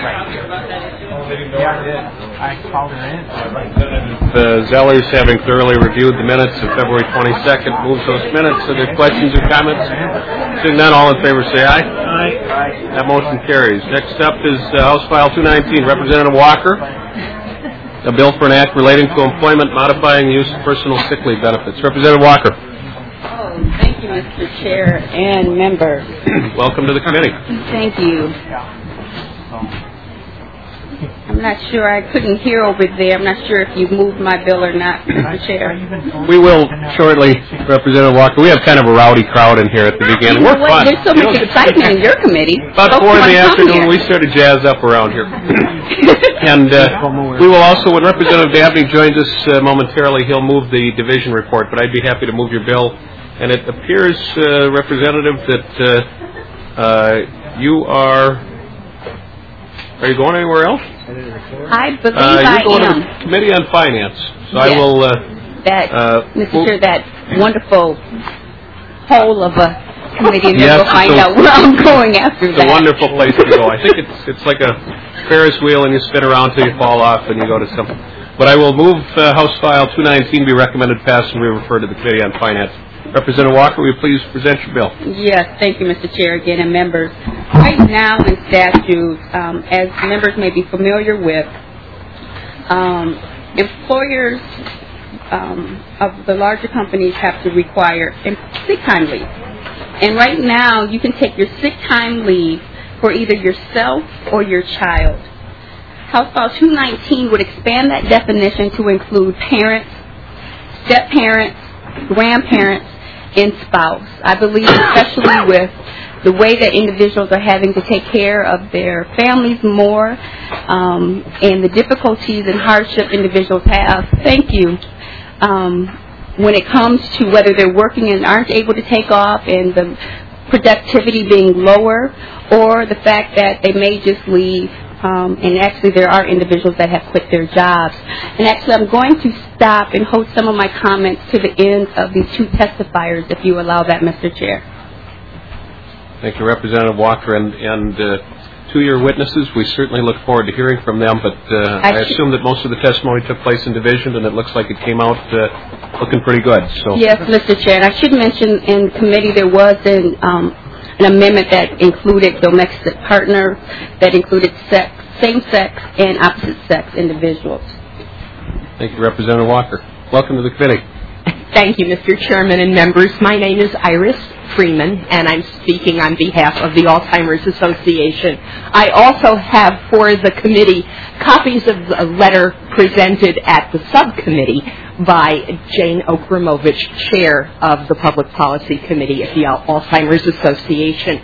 right here. Yeah, I did. I called her in. Representative Zellers, having thoroughly reviewed the minutes of February 22nd, moves those minutes. Are there questions or comments? Seeing none, all in favor say aye. Aye. That motion carries. Next up is House File 219, Representative Walker. A bill for an act relating to employment modifying the use of personal sick leave benefits. Representative Walker. Thank you, Mr. Chair and members. Welcome to the committee. Thank you. I'm not sure. I couldn't hear over there. I'm not sure if you moved my bill or not, Mr. Chair. We will shortly, Representative Walker. We have kind of a rowdy crowd in here at the beginning. We're fun. There's so much excitement in your committee. About 4 in the afternoon, we sort of jazz up around here. And we will also, when Representative Dabney joins us momentarily, he'll move the division report, but I'd be happy to move your bill. And it appears, Representative, that you are you going anywhere else? I believe you're going to the Committee on Finance. So yes. I will... Mr. Chair, that wonderful whole of a committee, and then we'll find out where I'm going after that. It's a wonderful place to go. I think it's like a Ferris wheel, and you spin around till you fall off, and you go to some... But I will move House File 219 be recommended passed, and we refer to the Committee on Finance. Representative Walker, will you please present your bill? Yes, thank you, Mr. Chair, again, and members. Right now in statute, as members may be familiar with, employers of the larger companies have to require sick time leave. And right now, you can take your sick time leave for either yourself or your child. House File 219 would expand that definition to include parents, step-parents, grandparents, and spouse. I believe especially with the way that individuals are having to take care of their families more and the difficulties and hardship individuals have, when it comes to whether they're working and aren't able to take off and the productivity being lower, or the fact that they may just leave. And actually there are individuals that have quit their jobs. And actually I'm going to stop and hold some of my comments to the end of these two testifiers, if you allow that, Mr. Chair. Thank you, Representative Walker. And to your witnesses, we certainly look forward to hearing from them, but I assume that most of the testimony took place in division, and it looks like it came out looking pretty good. So. Yes, Mr. Chair. And I should mention in committee there was an amendment that included domestic partners, that included same-sex and opposite-sex individuals. Thank you, Representative Walker. Welcome to the committee. Thank you, Mr. Chairman and members. My name is Iris Freeman, and I'm speaking on behalf of the Alzheimer's Association. I also have for the committee copies of a letter presented at the subcommittee by Jane Okramovich, chair of the Public Policy Committee at the Alzheimer's Association.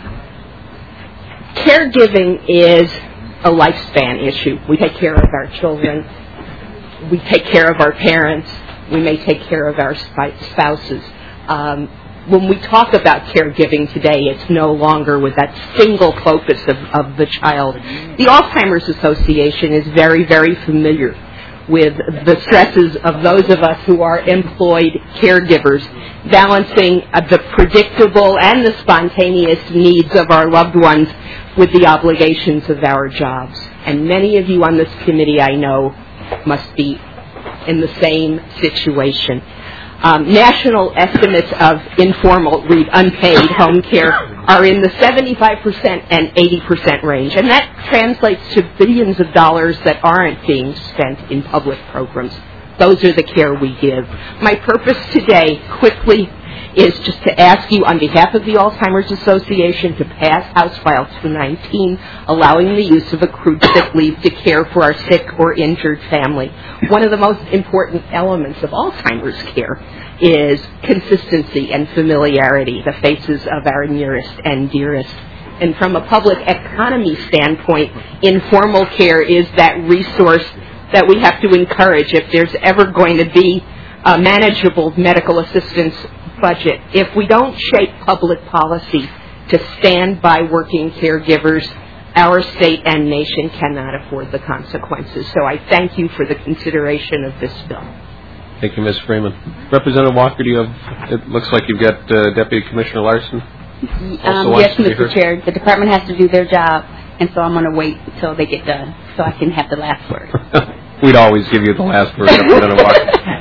Caregiving is a lifespan issue. We take care of our children. We take care of our parents. We may take care of our spouses. When we talk about caregiving today, it's no longer with that single focus of the child. The Alzheimer's Association is very, very familiar with the stresses of those of us who are employed caregivers, balancing the predictable and the spontaneous needs of our loved ones with the obligations of our jobs. And many of you on this committee, I know, must be in the same situation. National estimates of informal, unpaid home care are in the 75% and 80% range, and that translates to billions of dollars that aren't being spent in public programs. Those are the care we give. My purpose today, quickly, is just to ask you on behalf of the Alzheimer's Association to pass House File 219, allowing the use of accrued sick leave to care for our sick or injured family. One of the most important elements of Alzheimer's care is consistency and familiarity, the faces of our nearest and dearest. And from a public economy standpoint, informal care is that resource that we have to encourage if there's ever going to be a manageable medical assistance budget. If we don't shape public policy to stand by working caregivers, our state and nation cannot afford the consequences. So I thank you for the consideration of this bill. Thank you, Ms. Freeman. Representative Walker, it looks like you've got Deputy Commissioner Larson. Yes, Mr. Chair. The department has to do their job. and so I'm going to wait until they get done so I can have the last word. We'd always give you the last word if we're going to walk.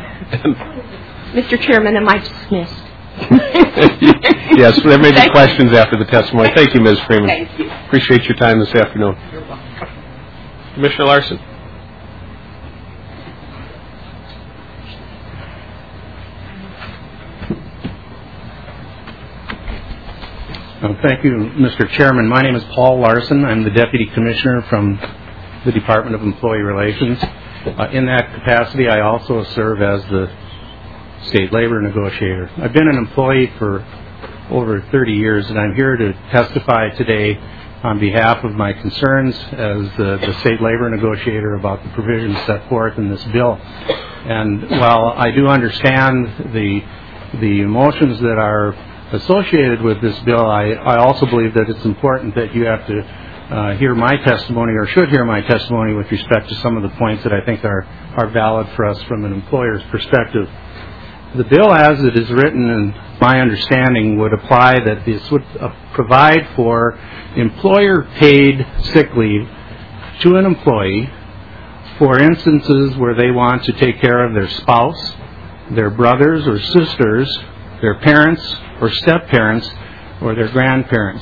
Mr. Chairman, am I dismissed? Yes, there may be questions after the testimony. Thank you, Ms. Freeman. Thank you. Appreciate your time this afternoon. You're welcome. Commissioner Larson. Thank you, Mr. Chairman. My name is Paul Larson. I'm the Deputy Commissioner from the Department of Employee Relations. In that capacity, I also serve as the State Labor Negotiator. I've been an employee for over 30 years, and I'm here to testify today on behalf of my concerns as the State Labor Negotiator about the provisions set forth in this bill. And while I do understand the emotions that are associated with this bill, I also believe that it's important that you have to hear my testimony, or should hear my testimony, with respect to some of the points that I think are valid for us from an employer's perspective. The bill as it is written, in my understanding, would apply that this would provide for employer-paid sick leave to an employee for instances where they want to take care of their spouse, their brothers or sisters, their parents or step-parents, or their grandparents.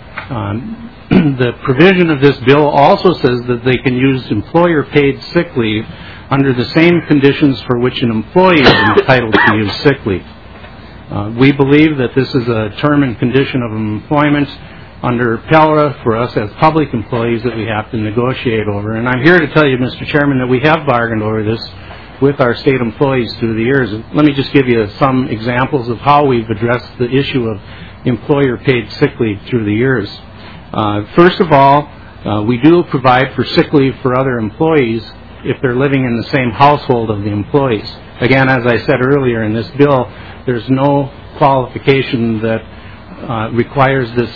The provision of this bill also says that they can use employer-paid sick leave under the same conditions for which an employee is entitled to use sick leave. We believe that this is a term and condition of employment under PELRA for us as public employees that we have to negotiate over. And I'm here to tell you, Mr. Chairman, that we have bargained over this with our state employees through the years. Let me just give you some examples of how we've addressed the issue of employer-paid sick leave through the years. First of all, we do provide for sick leave for other employees if they're living in the same household of the employees. Again, as I said earlier, in this bill, there's no qualification that requires this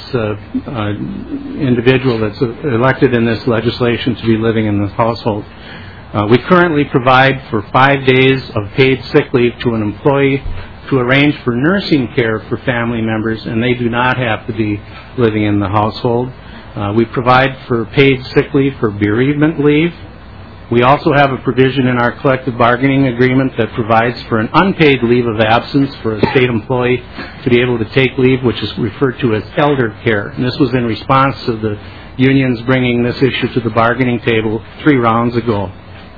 individual that's elected in this legislation to be living in this household. We currently provide for 5 days of paid sick leave to an employee to arrange for nursing care for family members, and they do not have to be living in the household. We provide for paid sick leave for bereavement leave. We also have a provision in our collective bargaining agreement that provides for an unpaid leave of absence for a state employee to be able to take leave, which is referred to as elder care. And this was in response to the unions bringing this issue to the bargaining table 3 rounds ago.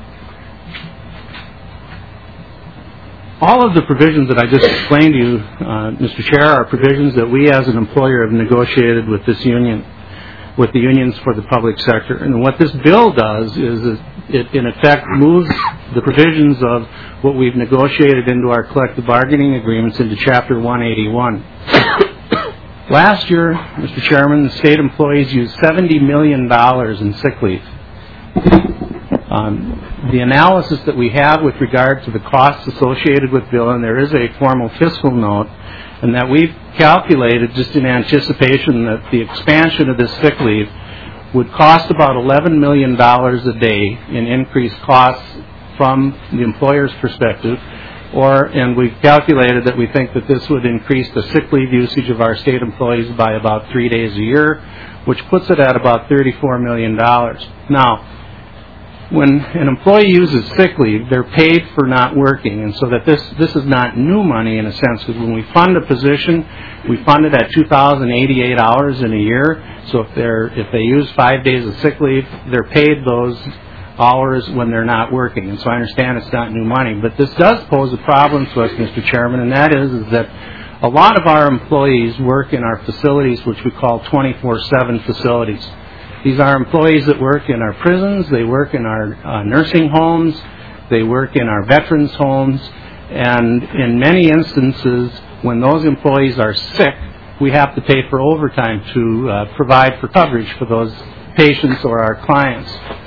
All of the provisions that I just explained to you, Mr. Chair, are provisions that we as an employer have negotiated with this union, with the unions for the public sector. And what this bill does is it in effect moves the provisions of what we've negotiated into our collective bargaining agreements into Chapter 181. Last year, Mr. Chairman, the state employees used $70 million in sick leave. The analysis that we have with regard to the costs associated with bill, and there is a formal fiscal note, and that we've calculated just in anticipation that the expansion of this sick leave would cost about $11 million a day in increased costs from the employer's perspective, and we've calculated that we think that this would increase the sick leave usage of our state employees by about 3 days a year, which puts it at about $34 million. Now, when an employee uses sick leave, they're paid for not working, and so that this is not new money in a sense, because when we fund a position, we fund it at 2,088 hours in a year. So if they use 5 days of sick leave, they're paid those hours when they're not working. And so I understand it's not new money, but this does pose a problem to us, Mr. Chairman, and that is that a lot of our employees work in our facilities, which we call 24/7 facilities. These are employees that work in our prisons, they work in our nursing homes, they work in our veterans' homes, and in many instances, when those employees are sick, we have to pay for overtime to provide for coverage for those patients or our clients.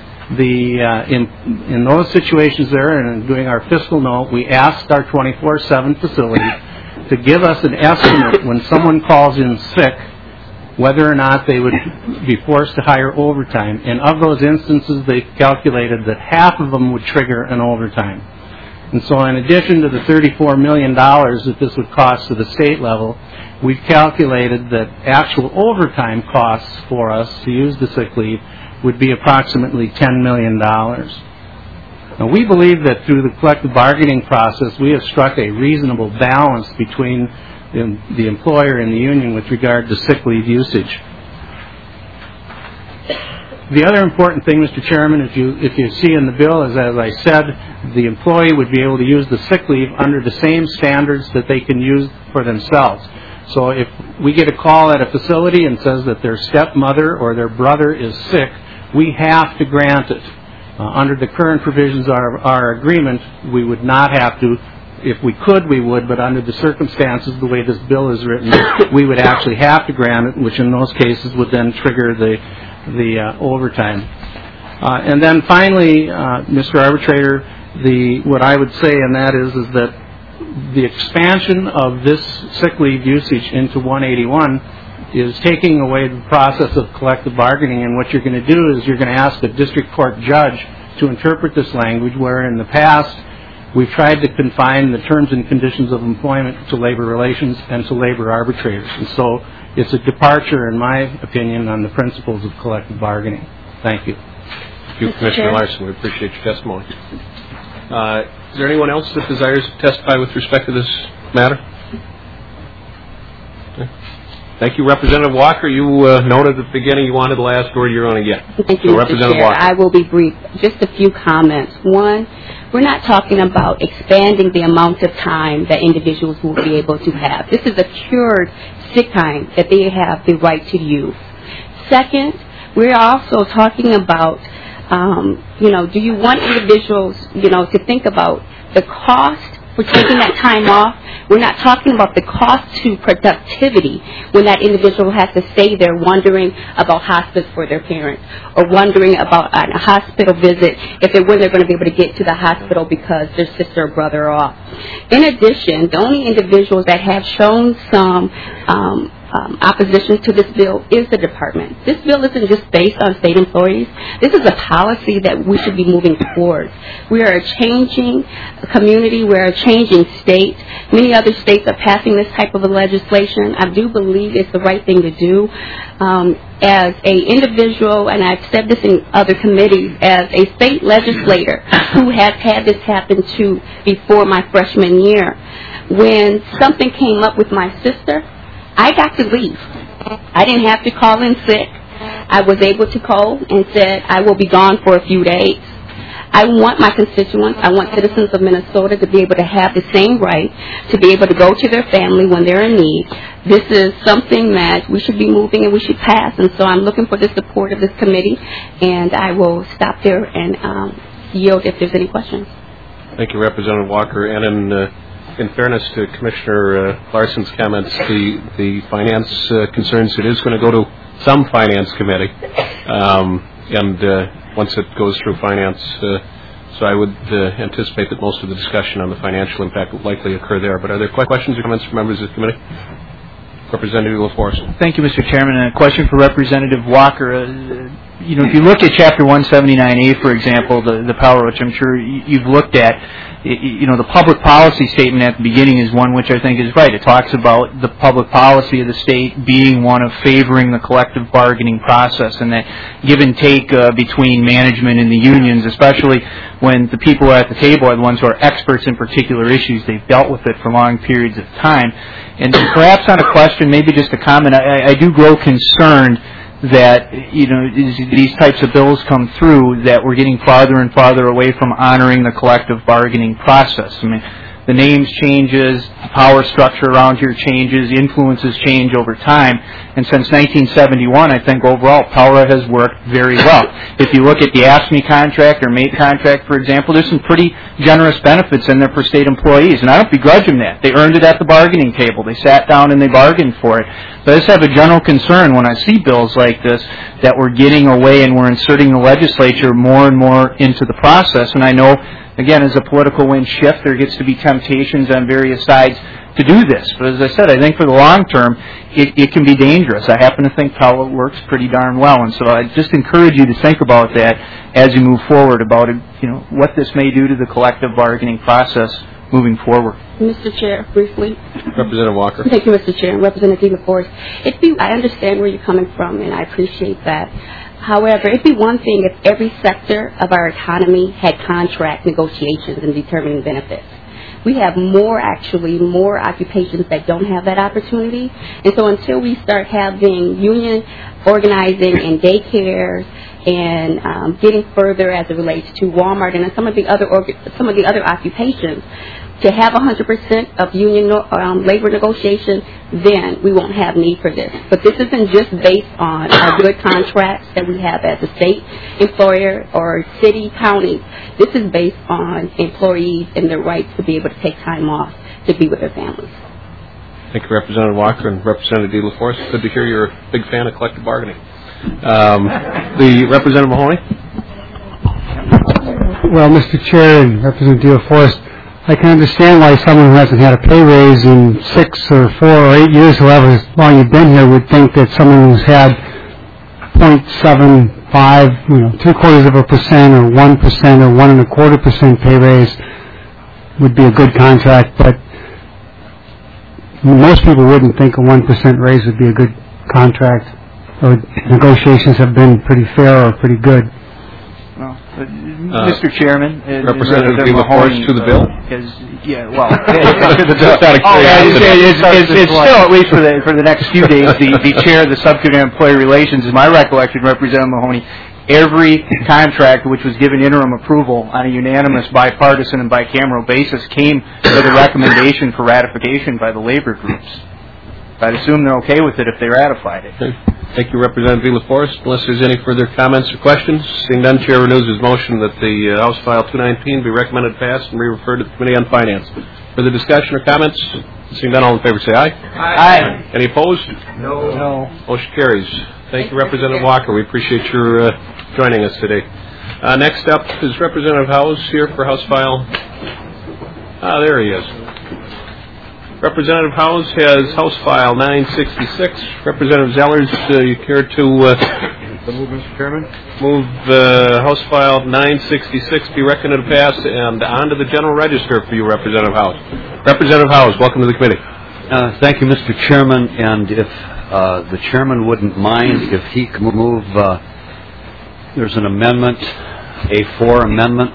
In those situations there, and in doing our fiscal note, we asked our 24/7 facility to give us an estimate when someone calls in sick, whether or not they would be forced to hire overtime. And of those instances, they calculated that half of them would trigger an overtime. And so in addition to the $34 million that this would cost to the state level, we've calculated that actual overtime costs for us to use the sick leave would be approximately $10 million. Now, we believe that through the collective bargaining process, we have struck a reasonable balance between the employer and the union with regard to sick leave usage. The other important thing, Mr. Chairman, if you see in the bill is, as I said, the employee would be able to use the sick leave under the same standards that they can use for themselves. So if we get a call at a facility and says that their stepmother or their brother is sick, we have to grant it. Under the current provisions of our agreement, we would not have to. If we could, we would, but under the circumstances, the way this bill is written, we would actually have to grant it, which in those cases would then trigger the overtime. And then finally, Mr. Arbitrator, what I would say, and that is that the expansion of this sick leave usage into 181 is taking away the process of collective bargaining, and what you're going to do is you're going to ask the district court judge to interpret this language, where in the past we've tried to confine the terms and conditions of employment to labor relations and to labor arbitrators. And so it's a departure, in my opinion, on the principles of collective bargaining. Thank you. Thank you, Commissioner Larson. We appreciate your testimony. Is there anyone else that desires to testify with respect to this matter? Okay. Thank you, Representative Walker. You noted at the beginning you wanted the last word. You're on again. Thank you, Mr. Chair. Walker. I will be brief. Just a few comments. One, we're not talking about expanding the amount of time that individuals will be able to have. This is a cured sick time that they have the right to use. Second, we're also talking about, do you want individuals, to think about the cost for taking that time off? We're not talking about the cost to productivity when that individual has to stay there wondering about hospice for their parents or wondering about a hospital visit when they're going to be able to get to the hospital because their sister or brother are off. In addition, the only individuals that have shown some opposition to this bill is the department. This bill isn't just based on state employees. This is a policy that we should be moving towards. We are a changing community. We're a changing state. Many other states are passing this type of legislation. I do believe it's the right thing to do. As an individual, and I've said this in other committees, as a state legislator who has had this happen to before my freshman year, when something came up with my sister, I got to leave. I didn't have to call in sick. I was able to call and said I will be gone for a few days. I want my constituents, I want citizens of Minnesota to be able to have the same right to be able to go to their family when they're in need. This is something that we should be moving and we should pass, and so I'm looking for the support of this committee, and I will stop there and yield if there's any questions. Thank you, Representative Walker. And in fairness to Commissioner Larson's comments, the finance concerns, it is going to go to some finance committee, and once it goes through finance, so I would anticipate that most of the discussion on the financial impact will likely occur there. But are there questions or comments from members of the committee? Representative LaForce. Thank you, Mr. Chairman. And a question for Representative Walker. If you look at Chapter 179A, for example, the power, which I'm sure you've looked at, the public policy statement at the beginning is one which I think is right. It talks about the public policy of the state being one of favoring the collective bargaining process, and that give and take between management and the unions, especially when the people at the table are the ones who are experts in particular issues. They've dealt with it for long periods of time. And perhaps on a question, maybe just a comment, I do grow concerned that, these types of bills come through, that we're getting farther and farther away from honoring the collective bargaining process. I mean, the names changes, the power structure around here changes, influences change over time, and since 1971, I think overall, POWRA has worked very well. If you look at the AFSCME contract or MATE contract, for example, there's some pretty generous benefits in there for state employees, and I don't begrudge them that. They earned it at the bargaining table. They sat down and they bargained for it. But I just have a general concern when I see bills like this that we're getting away and we're inserting the legislature more and more into the process, and I know, again, as a political wind shift, there gets to be temptations on various sides to do this. But as I said, I think for the long term, it can be dangerous. I happen to think POWRA works pretty darn well. And so I just encourage you to think about that as you move forward about what this may do to the collective bargaining process moving forward. Mr. Chair, briefly. Representative Walker. Thank you, Mr. Chair. Representative LaForce. I understand where you're coming from, and I appreciate that. However, it'd be one thing if every sector of our economy had contract negotiations and determining benefits. We have more occupations that don't have that opportunity. And so until we start having union organizing in daycares and getting further as it relates to Walmart and some of the other occupations, to have 100% of union labor negotiation, then we won't have need for this. But this isn't just based on our good contracts that we have as a state employer or city, county. This is based on employees and their rights to be able to take time off to be with their families. Thank you, Representative Walker and Representative De La Force. Good to hear you're a big fan of collective bargaining. The Representative Mahoney. Well, Mr. Chair and Representative De La Force, I can understand why someone who hasn't had a pay raise in 6 or 4 or 8 years, however long you've been here, would think that someone who's had 0.75, 0.75% or 1% or 1.25% pay raise would be a good contract. But most people wouldn't think a 1% raise would be a good contract. Or negotiations have been pretty fair or pretty good. Mr. Chairman, Representative De La Force to the bill. It's still, at least for the next few days, the chair of the subcommittee on employee relations. Is my recollection, Representative Mahoney, every contract which was given interim approval on a unanimous, bipartisan, and bicameral basis came with a recommendation for ratification by the labor groups. I'd assume they're okay with it if they ratified it. Okay. Thank you, Representative De La Force. Unless there's any further comments or questions, seeing none, Chair renews his motion that the House File 219 be recommended passed and be referred to the Committee on Finance. Further discussion or comments? Seeing none, all in favor say aye. Aye. Any opposed? No. Motion carries. Thank you, Representative Walker. We appreciate your joining us today. Next up is Representative Howes here for House File. There he is. Representative Howes has House File 966. Representative Zellers, you care to move, Mr. Chairman? Move House File 966 be reckoned and passed and on to the General Register for you, Representative Howes. Representative Howes, welcome to the committee. Thank you, Mr. Chairman. And if the chairman wouldn't mind if he could move, there's an amendment, A4 amendment.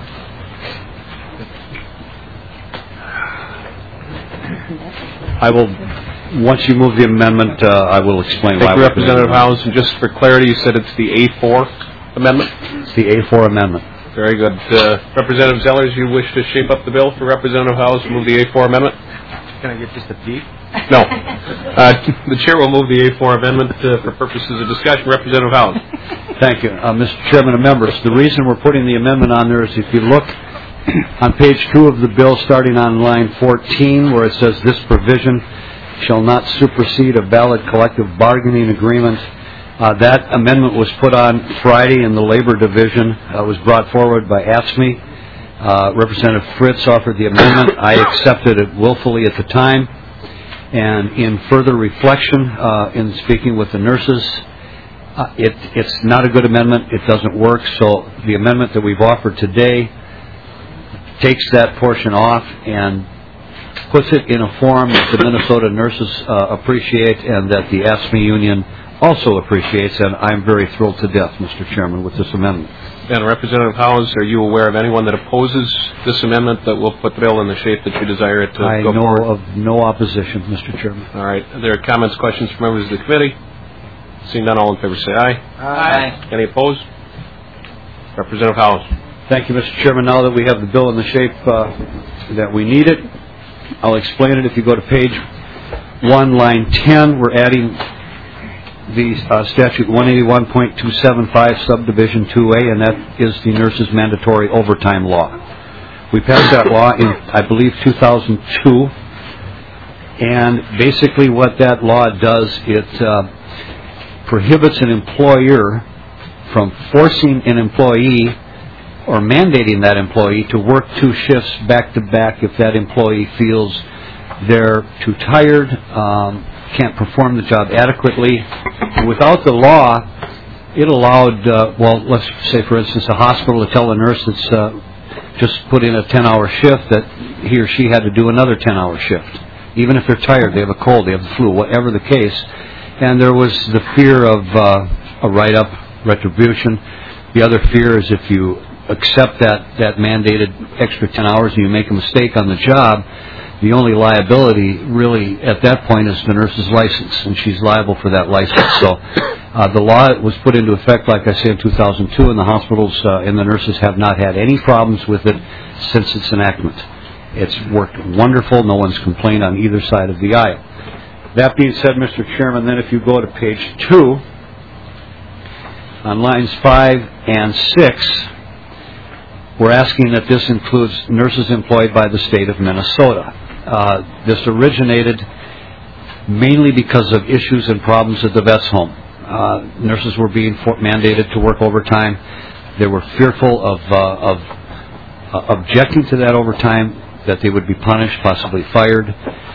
I will, once you move the amendment, I will explain why. Thank you, Representative Howes. And just for clarity, you said it's the A4 amendment? It's the A4 amendment. Very good. Representative Zellers, you wish to shape up the bill for Representative Howes to move the A4 amendment? Can I get just a peek? No. The chair will move the A4 amendment for purposes of discussion. Representative Howes. Thank you. Mr. Chairman and members, the reason we're putting the amendment on there is if you look on page 2 of the bill, starting on line 14, where it says this provision shall not supersede a valid collective bargaining agreement. That amendment was put on Friday in the Labor Division. It was brought forward by AFSCME. Representative Fritz offered the amendment. I accepted it willfully at the time. And in further reflection, in speaking with the nurses, it's not a good amendment. It doesn't work. So the amendment that we've offered today takes that portion off and puts it in a form that the Minnesota nurses appreciate and that the AFSCME union also appreciates, and I'm very thrilled to death, Mr. Chairman, with this amendment. And Representative Howes, are you aware of anyone that opposes this amendment that will put the bill in the shape that you desire it to go forward? I know of no opposition, Mr. Chairman. All right. Are there comments, questions from members of the committee? Seeing none, all in favor say aye. Aye. Any opposed? Representative Howes. Thank you, Mr. Chairman. Now that we have the bill in the shape that we need it, I'll explain it. If you go to page 1, line 10, we're adding the statute 181.275 subdivision 2A, and that is the nurses' mandatory overtime law. We passed that law in, I believe, 2002, and basically what that law does, it prohibits an employer from forcing an employee or mandating that employee to work 2 shifts back-to-back if that employee feels they're too tired, can't perform the job adequately. Without the law, it allowed, let's say, for instance, a hospital to tell a nurse that's just put in a 10-hour shift that he or she had to do another 10-hour shift. Even if they're tired, they have a cold, they have the flu, whatever the case. And there was the fear of a write-up, retribution. The other fear is if you accept that mandated extra 10 hours and you make a mistake on the job, the only liability really at that point is the nurse's license, and she's liable for that license. So the law was put into effect, like I say, in 2002, and the hospitals and the nurses have not had any problems with it since its enactment. It's worked wonderful. No one's complained on either side of the aisle. That being said, Mr. Chairman, then if you go to page 2, on lines 5 and 6, we're asking that this includes nurses employed by the state of Minnesota. This originated mainly because of issues and problems at the vet's home. Nurses were being mandated to work overtime. They were fearful of objecting to that overtime, that they would be punished, possibly fired.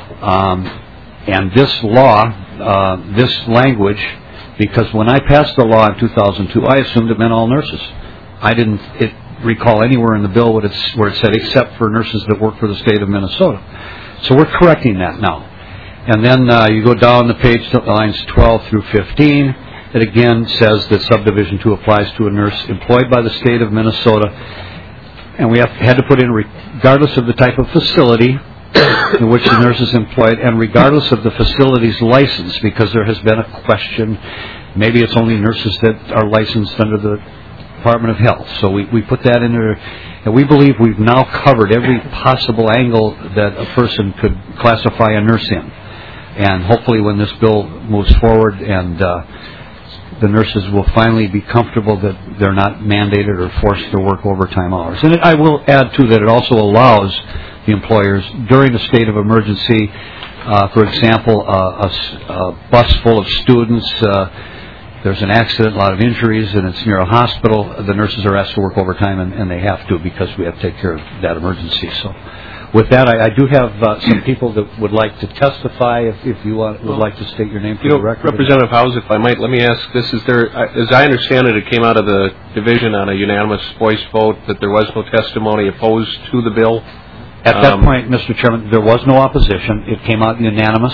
And this law, this language, because when I passed the law in 2002, I assumed it meant all nurses. I didn't recall anywhere in the bill where it said except for nurses that work for the state of Minnesota. So we're correcting that now. And then you go down the page to lines 12 through 15. It again says that Subdivision 2 applies to a nurse employed by the state of Minnesota. And we had to put in regardless of the type of facility in which the nurse is employed and regardless of the facility's license, because there has been a question. Maybe it's only nurses that are licensed under the Department of Health. So we put that in there. And we believe we've now covered every possible angle that a person could classify a nurse in. And hopefully when this bill moves forward and the nurses will finally be comfortable that they're not mandated or forced to work overtime hours. And I will add, too, that it also allows the employers during a state of emergency, for example, a bus full of students, there's an accident, a lot of injuries, and it's near a hospital, the nurses are asked to work overtime, and they have to because we have to take care of that emergency. So with that, I do have some people that would like to testify. If you would like to state your name for the record. Representative Howes, if I might, let me ask this. Is there, as I understand it, it came out of the division on a unanimous voice vote that there was no testimony opposed to the bill? At that point, Mr. Chairman, there was no opposition. It came out unanimous.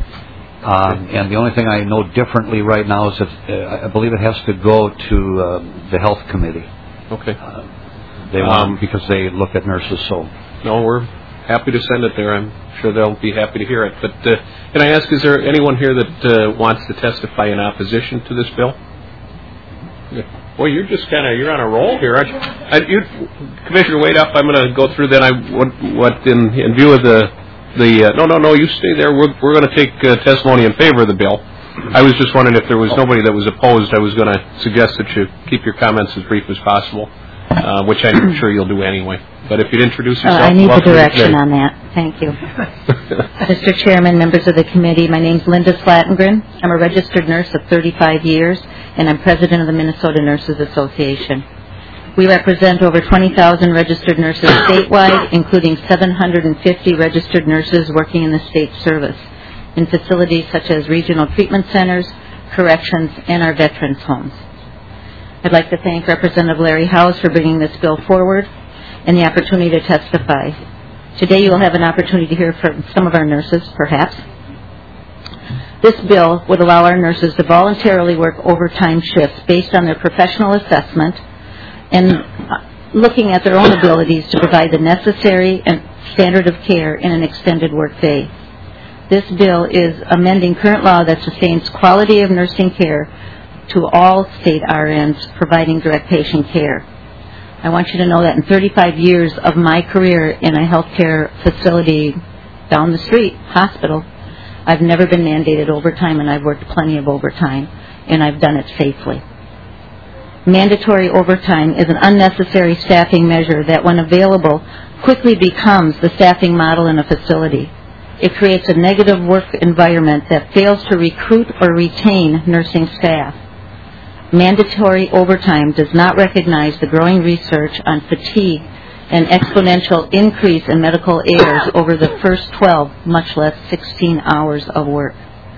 And the only thing I know differently right now is that I believe it has to go to the Health Committee. Okay. They want because they look at nurses. So no, we're happy to send it there. I'm sure they'll be happy to hear it. But can I ask, is there anyone here that wants to testify in opposition to this bill? Boy, you're just you're on a roll here, aren't you? Commissioner Wadoff, I'm going to go through then. What in view of no, you stay there. We're going to take testimony in favor of the bill. I was just wondering if there was nobody that was opposed. I was going to suggest that you keep your comments as brief as possible, which I'm sure you'll do anyway. But if you'd introduce yourself. I need the direction on that. Thank you. Mr. Chairman, members of the committee, my name's Linda Slatengren. I'm a registered nurse of 35 years, and I'm president of the Minnesota Nurses Association. We represent over 20,000 registered nurses statewide, including 750 registered nurses working in the state service in facilities such as regional treatment centers, corrections, and our veterans' homes. I'd like to thank Representative Larry Howes for bringing this bill forward and the opportunity to testify. Today you will have an opportunity to hear from some of our nurses, perhaps. This bill would allow our nurses to voluntarily work overtime shifts based on their professional assessment and looking at their own abilities to provide the necessary and standard of care in an extended work day. This bill is amending current law that sustains quality of nursing care to all state RNs providing direct patient care. I want you to know that in 35 years of my career in a healthcare facility down the street, hospital, I've never been mandated overtime, and I've worked plenty of overtime, and I've done it safely. Mandatory overtime is an unnecessary staffing measure that, when available, quickly becomes the staffing model in a facility. It creates a negative work environment that fails to recruit or retain nursing staff. Mandatory overtime does not recognize the growing research on fatigue and exponential increase in medical errors over the first 12, much less 16 hours of work.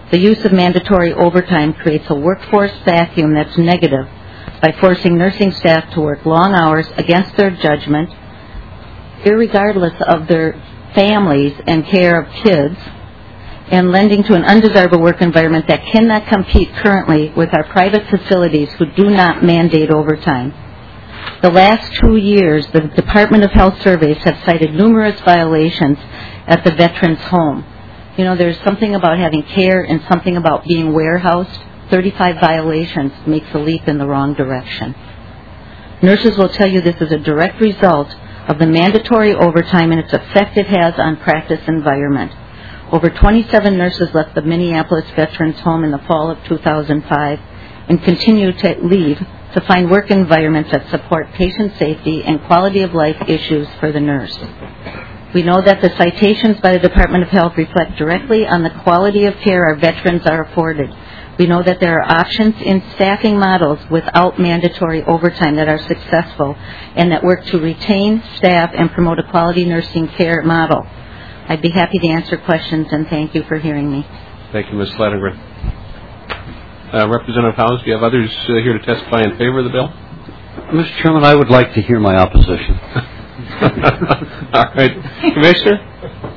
The use of mandatory overtime creates a workforce vacuum that's negative by forcing nursing staff to work long hours against their judgment, irregardless of their families and care of kids, and lending to an undesirable work environment that cannot compete currently with our private facilities who do not mandate overtime. The last 2 years, the Department of Health surveys have cited numerous violations at the veterans' home. You know, there's something about having care and something about being warehoused. 35 violations makes a leap in the wrong direction. Nurses will tell you this is a direct result of the mandatory overtime and its effect it has on practice environment. Over 27 nurses left the Minneapolis Veterans Home in the fall of 2005 and continue to leave to find work environments that support patient safety and quality of life issues for the nurse. We know that the citations by the Department of Health reflect directly on the quality of care our veterans are afforded. We know that there are options in staffing models without mandatory overtime that are successful and that work to retain staff and promote a quality nursing care model. I'd be happy to answer questions, and thank you for hearing me. Thank you, Ms. Slatengren. Representative Howes, do you have others here to testify in favor of the bill? Mr. Chairman, I would like to hear my opposition. All right. Commissioner?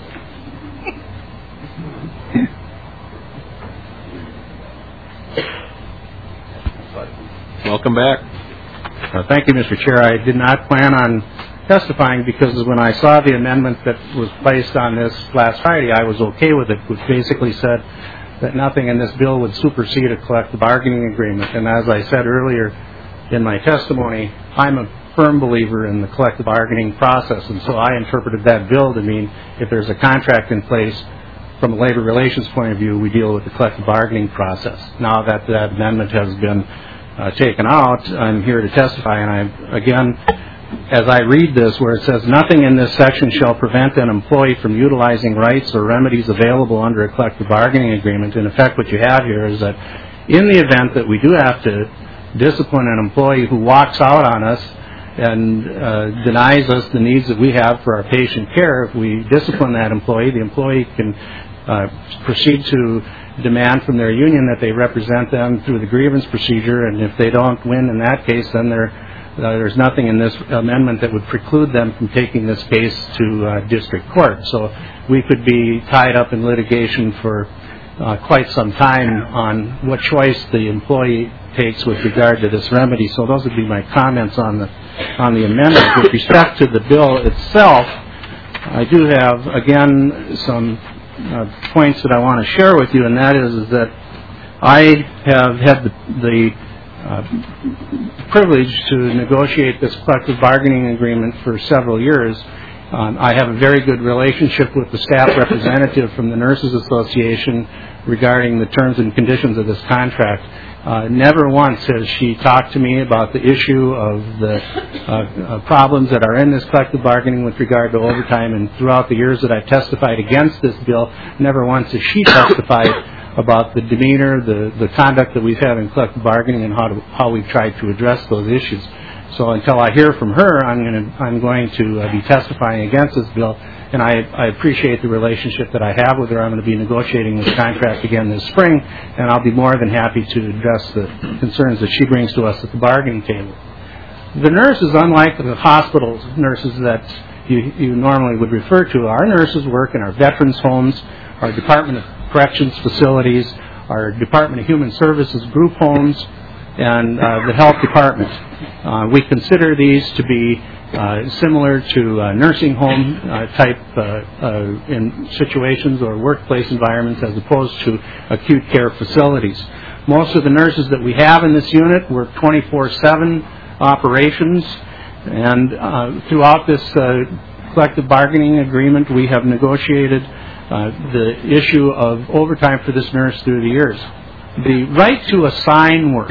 Welcome back. Thank you, Mr. Chair. I did not plan on testifying because when I saw the amendment that was placed on this last Friday, I was okay with it, which basically said that nothing in this bill would supersede a collective bargaining agreement. And as I said earlier in my testimony, I'm a firm believer in the collective bargaining process, and so I interpreted that bill to mean if there's a contract in place from a labor relations point of view, we deal with the collective bargaining process. Now that that amendment has been taken out, I'm here to testify, and again, as I read this, where it says, nothing in this section shall prevent an employee from utilizing rights or remedies available under a collective bargaining agreement. In effect, what you have here is that in the event that we do have to discipline an employee who walks out on us and denies us the needs that we have for our patient care, if we discipline that employee, the employee can proceed to demand from their union that they represent them through the grievance procedure, and if they don't win in that case, then there's nothing in this amendment that would preclude them from taking this case to district court. So we could be tied up in litigation for quite some time on what choice the employee takes with regard to this remedy. So those would be my comments on the amendment. With respect to the bill itself, I do have, again, some points that I want to share with you, and that is that I have had the privilege to negotiate this collective bargaining agreement for several years. I have a very good relationship with the staff representative from the Nurses Association regarding the terms and conditions of this contract. Never once has she talked to me about the issue of the problems that are in this collective bargaining with regard to overtime, and throughout the years that I've testified against this bill, never once has she testified about the demeanor, the conduct that we've had in collective bargaining and how we've tried to address those issues. So until I hear from her, I'm going to be testifying against this bill, and I appreciate the relationship that I have with her. I'm going to be negotiating this contract again this spring, and I'll be more than happy to address the concerns that she brings to us at the bargaining table. The nurses, unlike the hospital nurses that you normally would refer to, our nurses work in our veterans' homes, our Department of Corrections facilities, our Department of Human Services group homes, and the health department. We consider these to be similar to nursing home type in situations or workplace environments as opposed to acute care facilities. Most of the nurses that we have in this unit work 24/7 operations, and throughout this collective bargaining agreement we have negotiated the issue of overtime for this nurse through the years. The right to assign work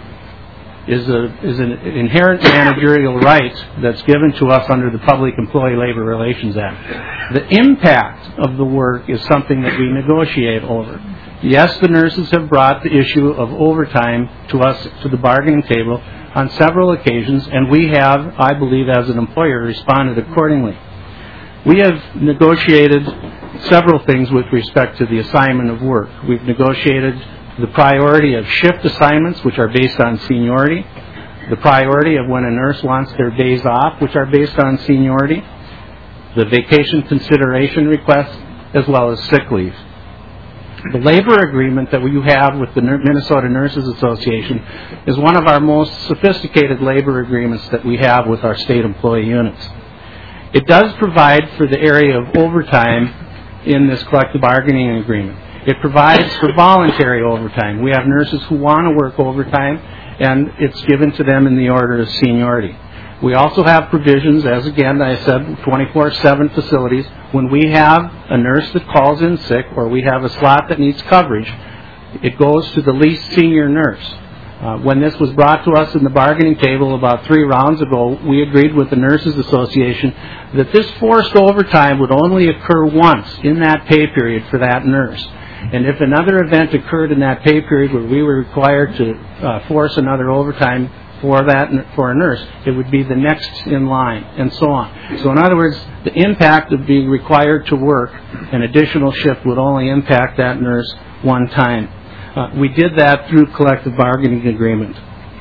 is an inherent managerial right that's given to us under the Public Employee Labor Relations Act. The impact of the work is something that we negotiate over. Yes, the nurses have brought the issue of overtime to us, to the bargaining table, on several occasions, and we have, I believe, as an employer, responded accordingly. We have negotiated several things with respect to the assignment of work. We've negotiated the priority of shift assignments, which are based on seniority, the priority of when a nurse wants their days off, which are based on seniority, the vacation consideration requests, as well as sick leave. The labor agreement that you have with the Minnesota Nurses Association is one of our most sophisticated labor agreements that we have with our state employee units. It does provide for the area of overtime in this collective bargaining agreement. It provides for voluntary overtime. We have nurses who want to work overtime, and it's given to them in the order of seniority. We also have provisions, as again I said, 24/7 facilities. When we have a nurse that calls in sick or we have a slot that needs coverage, it goes to the least senior nurse. When this was brought to us in the bargaining table about 3 rounds ago, we agreed with the Nurses Association that this forced overtime would only occur once in that pay period for that nurse. And if another event occurred in that pay period where we were required to force another overtime for a nurse, it would be the next in line, and so on. So in other words, the impact of being required to work an additional shift would only impact that nurse one time. We did that through collective bargaining agreement.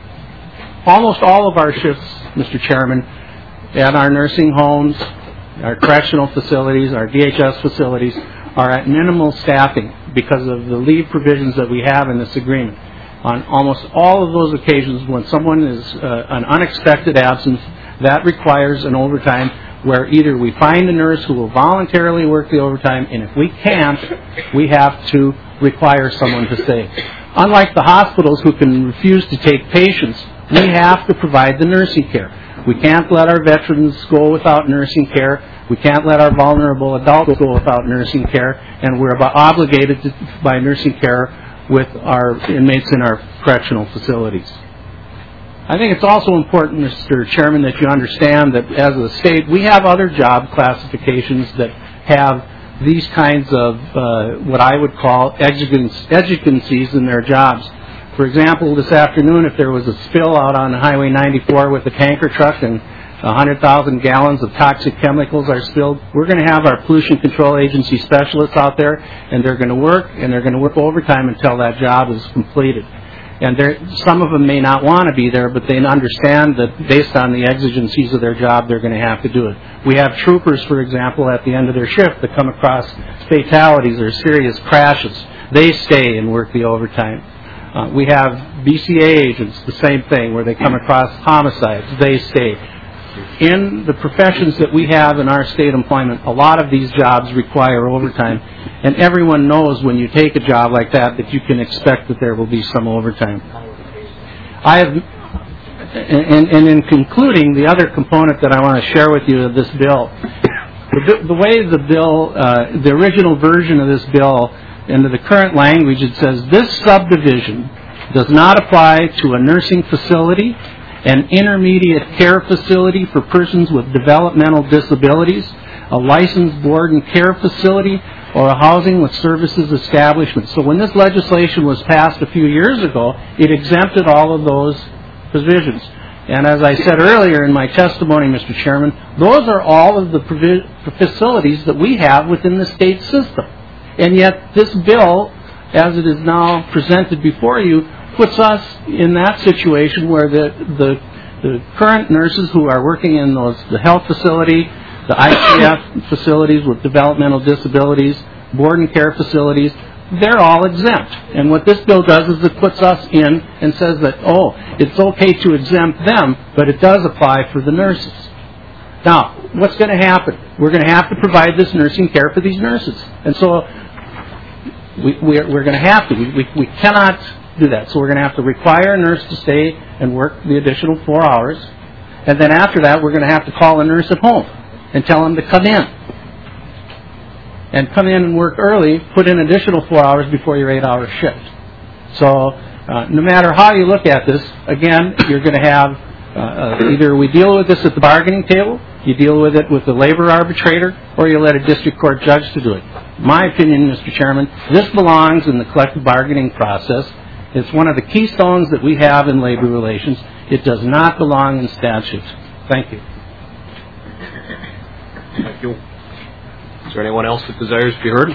Almost all of our shifts, Mr. Chairman, at our nursing homes, our correctional facilities, our DHS facilities, are at minimal staffing because of the leave provisions that we have in this agreement. On almost all of those occasions when someone is an unexpected absence, that requires an overtime where either we find a nurse who will voluntarily work the overtime, and if we can't, we have to require someone to stay. Unlike the hospitals who can refuse to take patients, we have to provide the nursing care. We can't let our veterans go without nursing care. We can't let our vulnerable adults go without nursing care, and we're obligated to provide nursing care with our inmates in our correctional facilities. I think it's also important, Mr. Chairman, that you understand that as a state, we have other job classifications that have these kinds of what I would call exigencies in their jobs. For example, this afternoon, if there was a spill out on Highway 94 with a tanker truck and 100,000 gallons of toxic chemicals are spilled, we're going to have our Pollution Control Agency specialists out there, and they're going to work overtime until that job is completed. And some of them may not want to be there, but they understand that based on the exigencies of their job, they're going to have to do it. We have troopers, for example, at the end of their shift that come across fatalities or serious crashes. They stay and work the overtime. We have BCA agents, the same thing, where they come across homicides. They stay. In the professions that we have in our state employment, a lot of these jobs require overtime, and everyone knows when you take a job like that you can expect that there will be some overtime. And in concluding, the other component that I want to share with you of this bill, the way the bill, the original version of this bill, into the current language, it says, this subdivision does not apply to a nursing facility, an intermediate care facility for persons with developmental disabilities, a licensed board and care facility, or a housing with services establishment. So when this legislation was passed a few years ago, it exempted all of those provisions. And as I said earlier in my testimony, Mr. Chairman, those are all of the facilities that we have within the state system. And yet this bill, as it is now presented before you, puts us in that situation where the current nurses who are working in the health facility, the ICF facilities with developmental disabilities, board and care facilities, they're all exempt. And what this bill does is it puts us in and says that, it's okay to exempt them, but it does apply for the nurses. Now, what's going to happen? We're going to have to provide this nursing care for these nurses. And so we're going to have to. We cannot do that. So we're going to have to require a nurse to stay and work the additional 4 hours. And then after that, we're going to have to call a nurse at home and tell them to come in. And come in and work early, put in additional 4 hours before your 8-hour shift. So no matter how you look at this, again, you're going to have either we deal with this at the bargaining table, you deal with it with the labor arbitrator, or you let a district court judge to do it. My opinion, Mr. Chairman, this belongs in the collective bargaining process. It's one of the keystones that we have in labor relations. It does not belong in statutes. Thank you. Thank you. Is there anyone else that desires to be heard?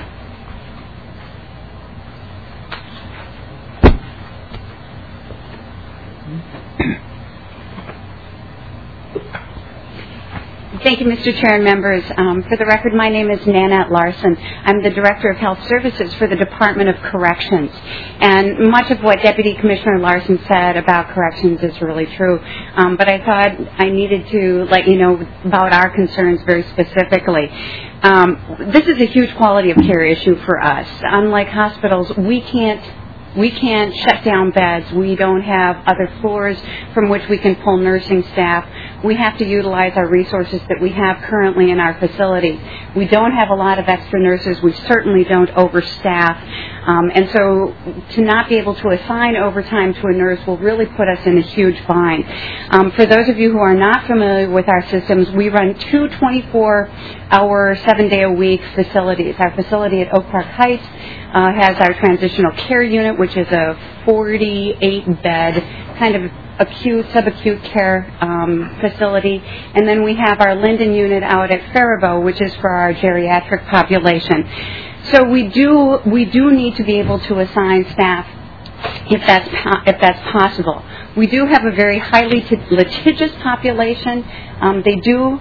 Thank you, Mr. Chair and members. For the record, my name is Nanette Larson. I'm the Director of Health Services for the Department of Corrections. And much of what Deputy Commissioner Larson said about corrections is really true. But I thought I needed to let you know about our concerns very specifically. This is a huge quality of care issue for us. Unlike hospitals, we can't shut down beds. We don't have other floors from which we can pull nursing staff. We have to utilize our resources that we have currently in our facility. We don't have a lot of extra nurses. We certainly don't overstaff. And so to not be able to assign overtime to a nurse will really put us in a huge bind. For those of you who are not familiar with our systems, we run two 24-hour, 7-day-a-week facilities. Our facility at Oak Park Heights has our transitional care unit, which is a 48-bed kind of acute, subacute care facility. And then we have our Linden unit out at Faribault, which is for our geriatric population. So we do need to be able to assign staff if that's possible. We do have a very highly litigious population. They do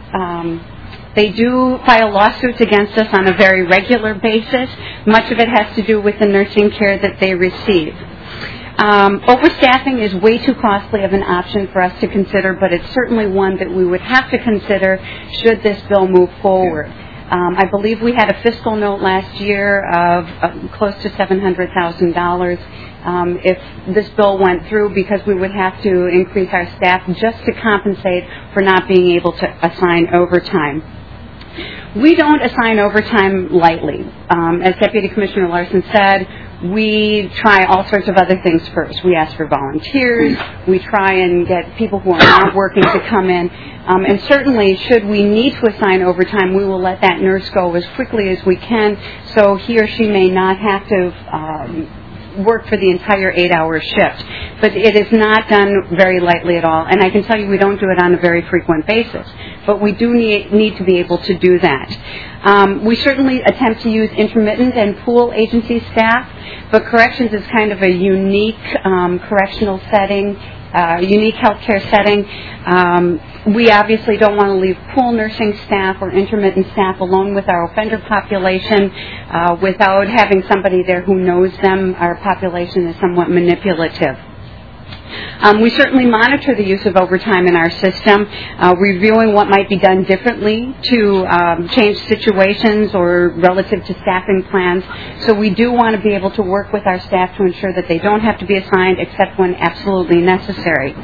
file lawsuits against us on a very regular basis. Much of it has to do with the nursing care that they receive. Overstaffing is way too costly of an option for us to consider, but it's certainly one that we would have to consider should this bill move forward. I believe we had a fiscal note last year of close to $700,000 if this bill went through, because we would have to increase our staff just to compensate for not being able to assign overtime. We don't assign overtime lightly. As Deputy Commissioner Larson said, we try all sorts of other things first. We ask for volunteers. We try and get people who are not working to come in. And certainly, should we need to assign overtime, we will let that nurse go as quickly as we can, so he or she may not have to work for the entire 8-hour shift. But it is not done very lightly at all. And I can tell you we don't do it on a very frequent basis. But we do need to be able to do that. We certainly attempt to use intermittent and pool agency staff, but corrections is kind of a unique correctional setting, unique healthcare setting. We obviously don't want to leave pool nursing staff or intermittent staff alone with our offender population without having somebody there who knows them. Our population is somewhat manipulative. We certainly monitor the use of overtime in our system, reviewing what might be done differently to change situations or relative to staffing plans. So we do want to be able to work with our staff to ensure that they don't have to be assigned except when absolutely necessary.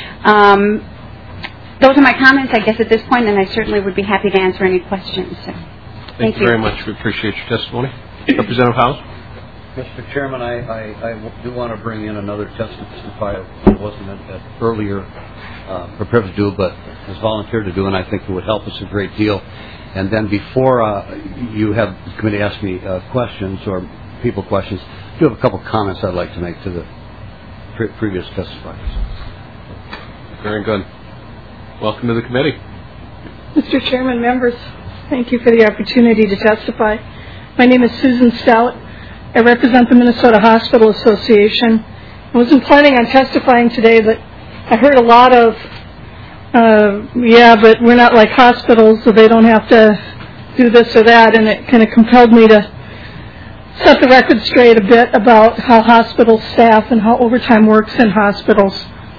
Those are my comments, I guess, at this point, and I certainly would be happy to answer any questions. So, thank you very much. We appreciate your testimony. Representative House? Mr. Chairman, I do want to bring in another testify. I wasn't earlier prepared to do, but has volunteered to do, and I think it would help us a great deal. And then before you have the committee ask me questions or people questions, I do have a couple comments I'd like to make to the previous testifiers. Very good. Welcome to the committee. Mr. Chairman, members, thank you for the opportunity to testify. My name is Susan Stout. I represent the Minnesota Hospital Association. I wasn't planning on testifying today, but I heard a lot of, but we're not like hospitals, so they don't have to do this or that, and it kind of compelled me to set the record straight a bit about how hospital staff and how overtime works in hospitals.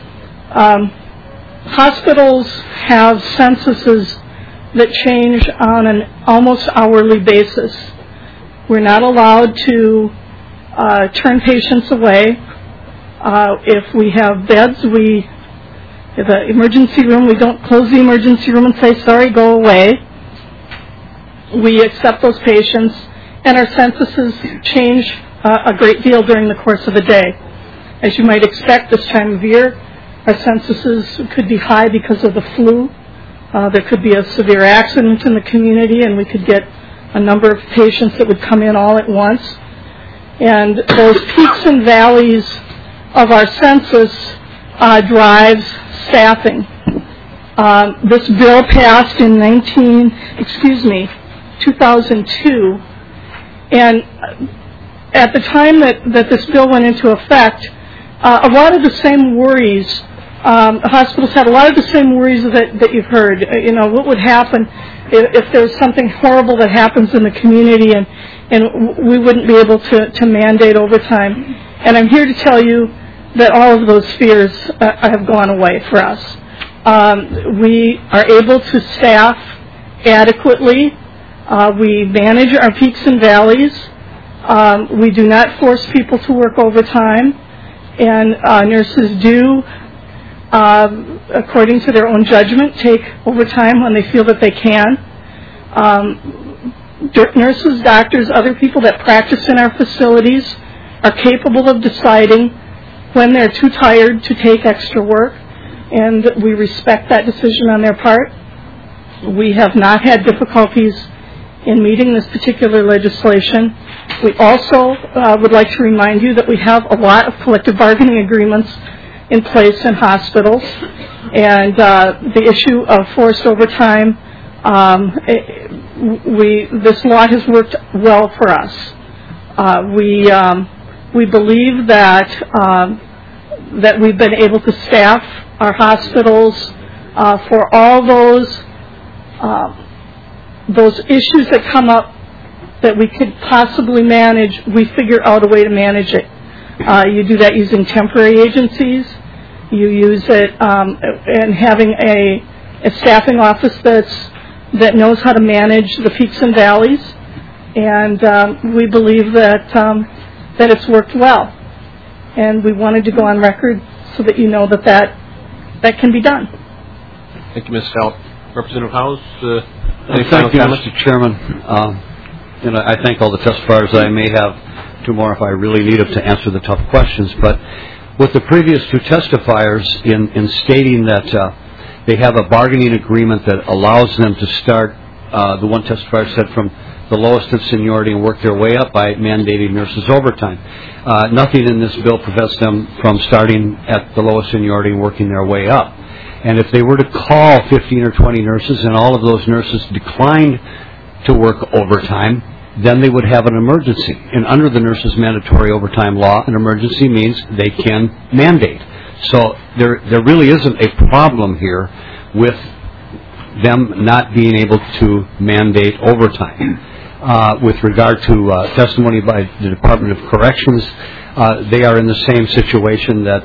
Hospitals have censuses that change on an almost hourly basis. We're not allowed to turn patients away. If we have beds, we have an emergency room. We don't close the emergency room and say, sorry, go away. We accept those patients, and our censuses change a great deal during the course of a day. As you might expect this time of year, our censuses could be high because of the flu. There could be a severe accident in the community, and we could get a number of patients that would come in all at once. And those peaks and valleys of our census drives staffing. This bill passed in 2002. And at the time that this bill went into effect, a lot of the same worries, hospitals had a lot of the same worries that you've heard. What would happen if there was something horrible that happens in the community and we wouldn't be able to mandate overtime. And I'm here to tell you that all of those fears have gone away for us. We are able to staff adequately. We manage our peaks and valleys. We do not force people to work overtime. And nurses do, according to their own judgment, take overtime when they feel that they can. Nurses, doctors, other people that practice in our facilities are capable of deciding when they're too tired to take extra work, and we respect that decision on their part. We have not had difficulties in meeting this particular legislation. We also would like to remind you that we have a lot of collective bargaining agreements in place in hospitals, and the issue of forced overtime, this law has worked well for us. We believe that we've been able to staff our hospitals for all those issues that come up that we could possibly manage. We figure out a way to manage it. You do that using temporary agencies. You use it and having a staffing office that knows how to manage the peaks and valleys. And we believe that it's worked well. And we wanted to go on record so that you know that can be done. Thank you, Ms. Stout. Representative Howes, any Thank final you, comments? Mr. Chairman. I thank all the testifiers. I may have two more if I really need them to answer the tough questions. But with the previous two testifiers in stating that they have a bargaining agreement that allows them to start, the one testifier said, from the lowest of seniority and work their way up by mandating nurses overtime. Nothing in this bill prevents them from starting at the lowest seniority and working their way up. And if they were to call 15 or 20 nurses and all of those nurses declined to work overtime, then they would have an emergency. And under the nurses' mandatory overtime law, an emergency means they can mandate. So there really isn't a problem here with them not being able to mandate overtime. With regard to testimony by the Department of Corrections, they are in the same situation that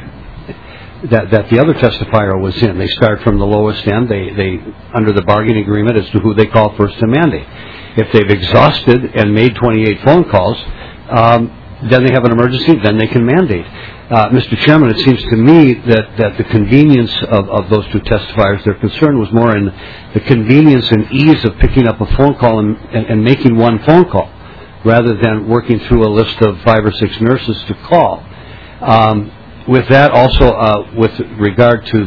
the other testifier was in. They start from the lowest end. They under the bargaining agreement as to who they call first to mandate. If they've exhausted and made 28 phone calls, then they have an emergency, then they can mandate. Mr. Chairman, it seems to me that the convenience of those two testifiers, their concern was more in the convenience and ease of picking up a phone call and making one phone call, rather than working through a list of 5 or 6 nurses to call. With that, also with regard to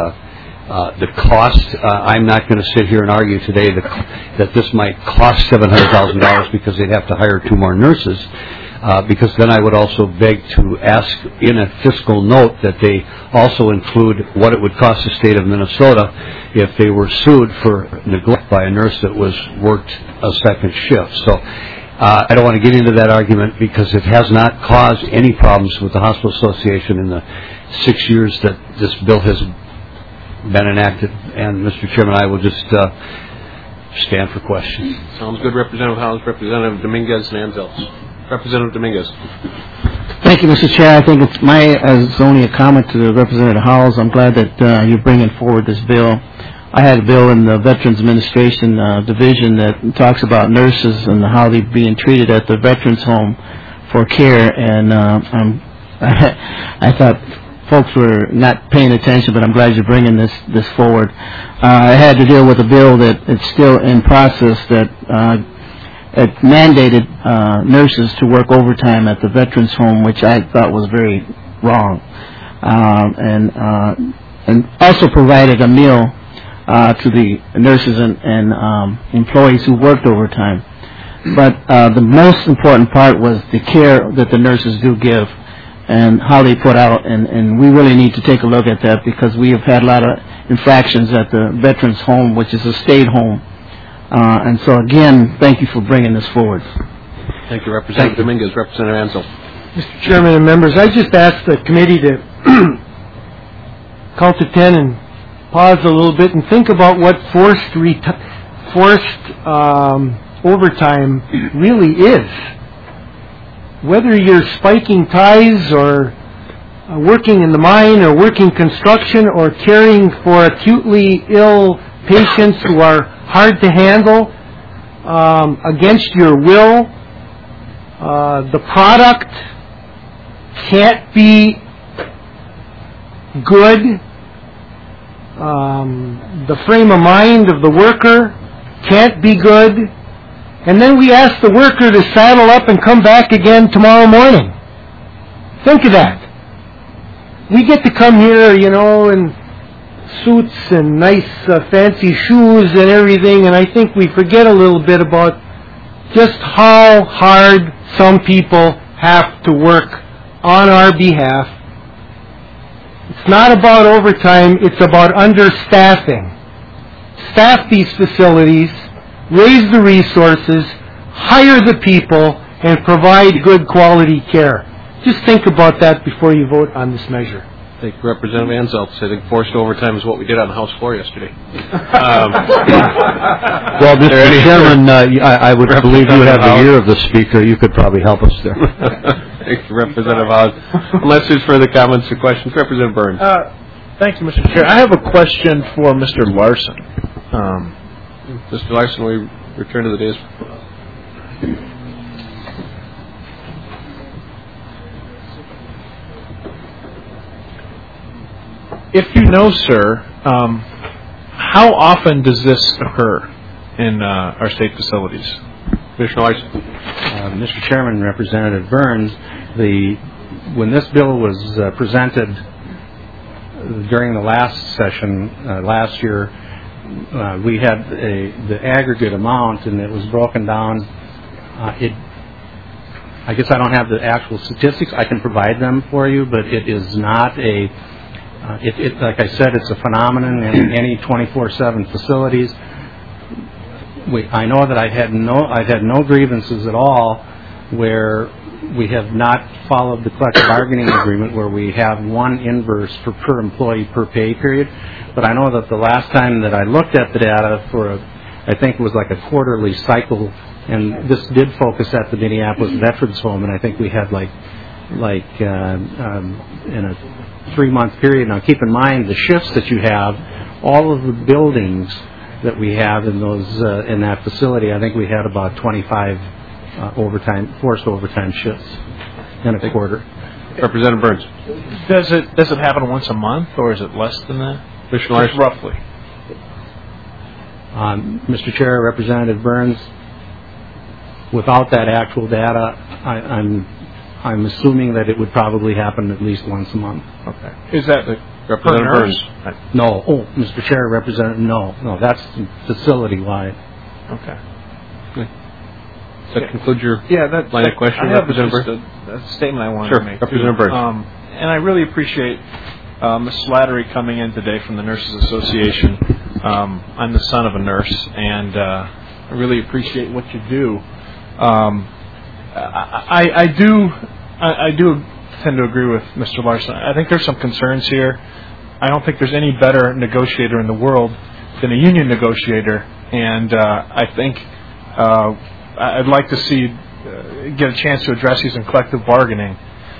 the cost, I'm not going to sit here and argue today that this might cost $700,000 because they'd have to hire 2 more nurses. Because then I would also beg to ask in a fiscal note that they also include what it would cost the state of Minnesota if they were sued for neglect by a nurse that was worked a second shift. So I don't want to get into that argument because it has not caused any problems with the Hospital Association in the 6 years that this bill has been enacted. And, Mr. Chairman, I will just stand for questions. Sounds good, Representative Howes. Representative Dominguez and Anzels. Representative Dominguez. Thank you, Mr. Chair. I think it's only a comment to Representative Howes. I'm glad that you're bringing forward this bill. I had a bill in the Veterans Administration Division that talks about nurses and how they're being treated at the Veterans Home for care, and I thought folks were not paying attention, but I'm glad you're bringing this forward. I had to deal with a bill that it's still in process that it mandated nurses to work overtime at the Veterans Home, which I thought was very wrong, and also provided a meal to the nurses and employees who worked overtime. But the most important part was the care that the nurses do give and how they put out, and we really need to take a look at that because we have had a lot of infractions at the Veterans Home, which is a state home. And so, again, thank you for bringing this forward. Thank you, Representative Dominguez. Representative Ansel. Mr. Chairman and members, I just asked the committee to count to 10 and pause a little bit and think about what forced overtime really is. Whether you're spiking ties or working in the mine or working construction or caring for acutely ill patients who are hard to handle against your will, the product can't be good. The frame of mind of the worker can't be good. And then we ask the worker to saddle up and come back again tomorrow morning. Think of that. We get to come here, in suits and nice fancy shoes and everything, and I think we forget a little bit about just how hard some people have to work on our behalf. It's not about overtime, it's about understaffing. Staff these facilities, raise the resources, hire the people, and provide good quality care. Just think about that before you vote on this measure. Thank you, Representative Ansel. I think forced overtime is what we did on the House floor yesterday. Well, Mr. Chairman, I would believe you have the ear of the Speaker. You could probably help us there. Thank you, Representative Howes. Unless there's further comments or questions, Representative Burns. Thank you, Mr. Chair. I have a question for Mr. Larson. Mr. Larson, we return to the dais. If you know, sir, how often does this occur in our state facilities? Commissioner Larson. Mr. Chairman, Representative Burns, when this bill was presented during the last session last year, we had the aggregate amount, and it was broken down. I guess I don't have the actual statistics. I can provide them for you, but it is not a. Like I said, it's a phenomenon in any 24/7 facilities. I know that I've had no grievances at all where we have not followed the collective bargaining agreement where we have one inverse for per employee per pay period. But I know that the last time that I looked at the data I think it was like a quarterly cycle, and this did focus at the Minneapolis Veterans Home, and I think we had in a 3-month period. Now, keep in mind the shifts that you have, all of the buildings that we have in those in that facility. I think we had about 25 forced overtime shifts in a quarter. Representative Burns. Does it happen once a month, or is it less than that? Commissioner Larson. Roughly. Mr. Chair, Representative Burns, without that actual data, I'm assuming that it would probably happen at least once a month. Okay. Is that the Representative Burns? No. Oh, Mr. Chair, Representative, no, that's facility-wide. Okay. Does that conclude your line of questioning, Representative Burns? That's a statement I wanted to make. Representative Burns. And I really appreciate Ms. Slattery coming in today from the Nurses Association. I'm the son of a nurse, and I really appreciate what you do. I do tend to agree with Mr. Larson. I think there's some concerns here. I don't think there's any better negotiator in the world than a union negotiator, and I think I'd like to get a chance to address these in collective bargaining.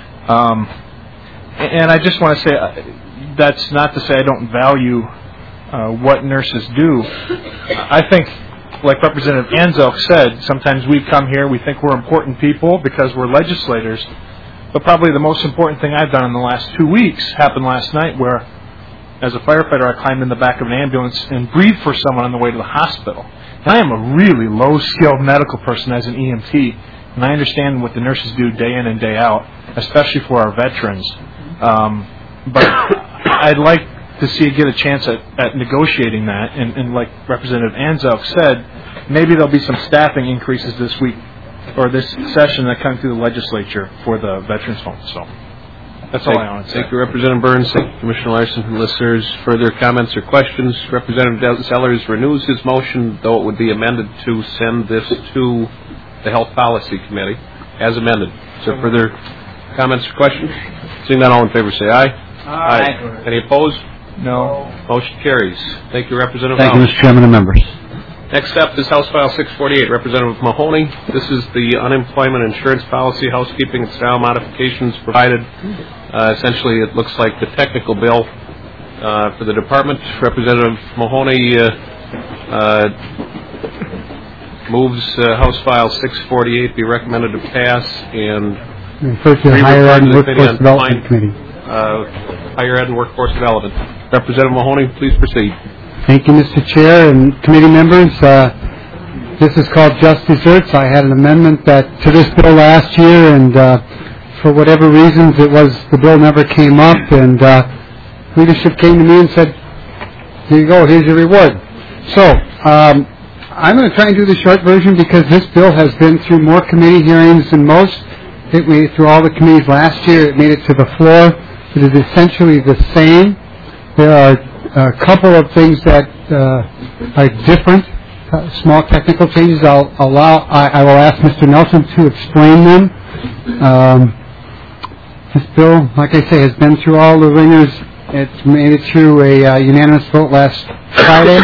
And I just want to say that's not to say I don't value what nurses do. I think, like Representative Anselk said, sometimes we come here, we think we're important people because we're legislators, but probably the most important thing I've done in the last 2 weeks happened last night where, as a firefighter, I climbed in the back of an ambulance and breathed for someone on the way to the hospital. And I am a really low-skilled medical person as an EMT, and I understand what the nurses do day in and day out, especially for our veterans. But I'd like to see you get a chance at negotiating that, and like Representative Anselk said, maybe there'll be some staffing increases this week or this session that come through the legislature for the Veterans Home. So, That's all I want to say. Thank you, Representative Burns. Thank you, Commissioner Larson. Unless there's further comments or questions, Representative Zellers renews his motion, though it would be amended to send this to the Health Policy Committee as amended. Is there further comments or questions? Seeing none, all in favor say aye. Aye. Any opposed? No. Motion carries. Thank you, Representative Thank you, Mr. Chairman and members. Next up is House File 648, Representative Mahoney. This is the unemployment insurance policy, housekeeping and style modifications provided. Essentially, it looks like the technical bill for the department. Representative Mahoney moves House File 648 be recommended to pass and refer to the Higher Ed and Workforce Development Committee. Higher Ed and Workforce Development. Representative Mahoney, please proceed. Thank you, Mr. Chair and committee members. This is called Just Desserts. I had an amendment to this bill last year, and for whatever reasons, the bill never came up, and leadership came to me and said, "Here you go. Here's your reward." So I'm going to try and do the short version because this bill has been through more committee hearings than most. It made it through all the committees last year. It made it to the floor. It is essentially the same. There are a couple of things that are different, small technical changes. I will ask Mr. Nelson to explain them. This bill, like I say, has been through all the ringers. It's made it through a unanimous vote last Friday.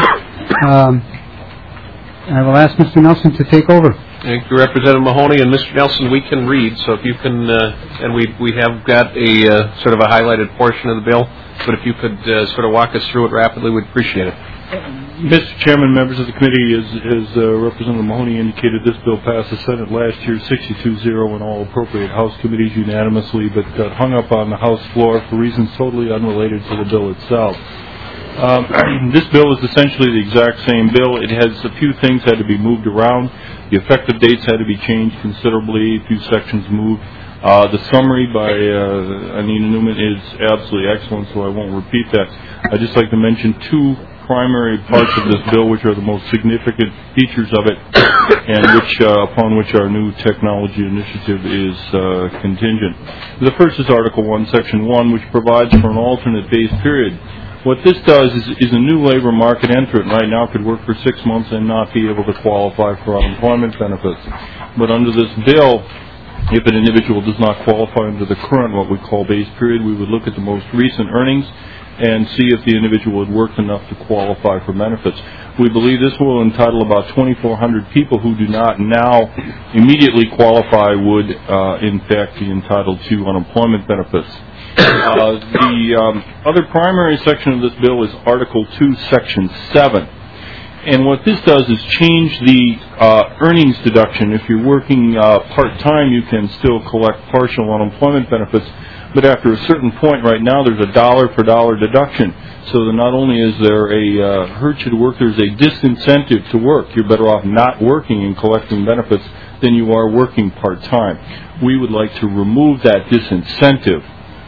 I will ask Mr. Nelson to take over. Thank you, Representative Mahoney. And Mr. Nelson, we can read, so if you can, and we have got a sort of a highlighted portion of the bill, but if you could sort of walk us through it rapidly, we'd appreciate it. Mr. Chairman, members of the committee, as Representative Mahoney indicated, this bill passed the Senate last year 62-0 in all appropriate House committees unanimously, but got hung up on the House floor for reasons totally unrelated to the bill itself. This bill is essentially the exact same bill. It has a few things had to be moved around. The effective dates had to be changed considerably, a few sections moved. The summary by Anita Newman is absolutely excellent, so I won't repeat that. I'd just like to mention two primary parts of this bill, which are the most significant features of it, and upon which our new technology initiative is contingent. The first is Article 1, Section 1, which provides for an alternate base period. What this does is a new labor market entrant right now could work for 6 months and not be able to qualify for unemployment benefits. But under this bill, if an individual does not qualify under the current, what we call base period, we would look at the most recent earnings and see if the individual had worked enough to qualify for benefits. We believe this will entitle about 2,400 people who do not now immediately qualify would, in fact, be entitled to unemployment benefits. The other primary section of this bill is Article 2, Section 7. And what this does is change the earnings deduction. If you're working part-time, you can still collect partial unemployment benefits. But after a certain point right now, there's a dollar-for-dollar deduction. So that not only is there a hurt you to work, there's a disincentive to work. You're better off not working and collecting benefits than you are working part-time. We would like to remove that disincentive.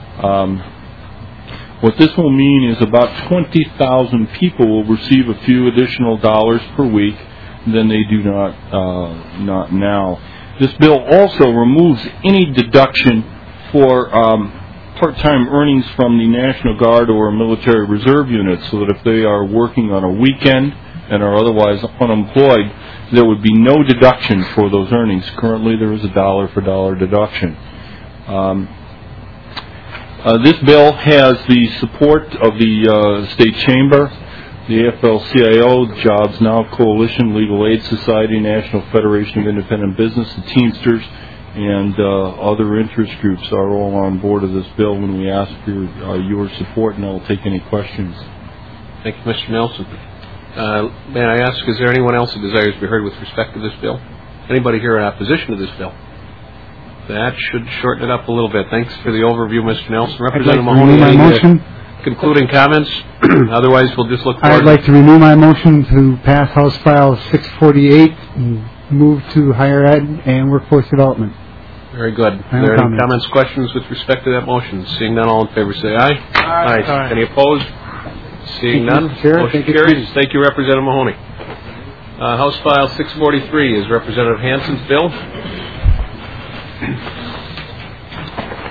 What this will mean is about 20,000 people will receive a few additional dollars per week than they do not now. This bill also removes any deduction for part-time earnings from the National Guard or military reserve units, so that if they are working on a weekend and are otherwise unemployed, there would be no deduction for those earnings. Currently, there is a dollar-for-dollar deduction. This bill has the support of the State Chamber, the AFL-CIO, the Jobs Now Coalition, Legal Aid Society, National Federation of Independent Business, the Teamsters, and other interest groups are all on board of this bill when we ask for your support, and I will take any questions. Thank you, Mr. Nelson. May I ask, is there anyone else who desires to be heard with respect to this bill? Anybody here in opposition to this bill? That should shorten it up a little bit. Thanks for the overview, Mr. Nelson. Representative Mahoney, my motion. Concluding comments? Otherwise, we'll just look forward. I'd like to renew my motion to pass House File 648 and move to Higher Ed and Workforce Development. Very good. Are there any comments, questions with respect to that motion? Seeing none, all in favor say aye. Aye. Any opposed? Seeing none, motion carries. Thank you, Representative Mahoney. House File 643 is Representative Hansen's bill.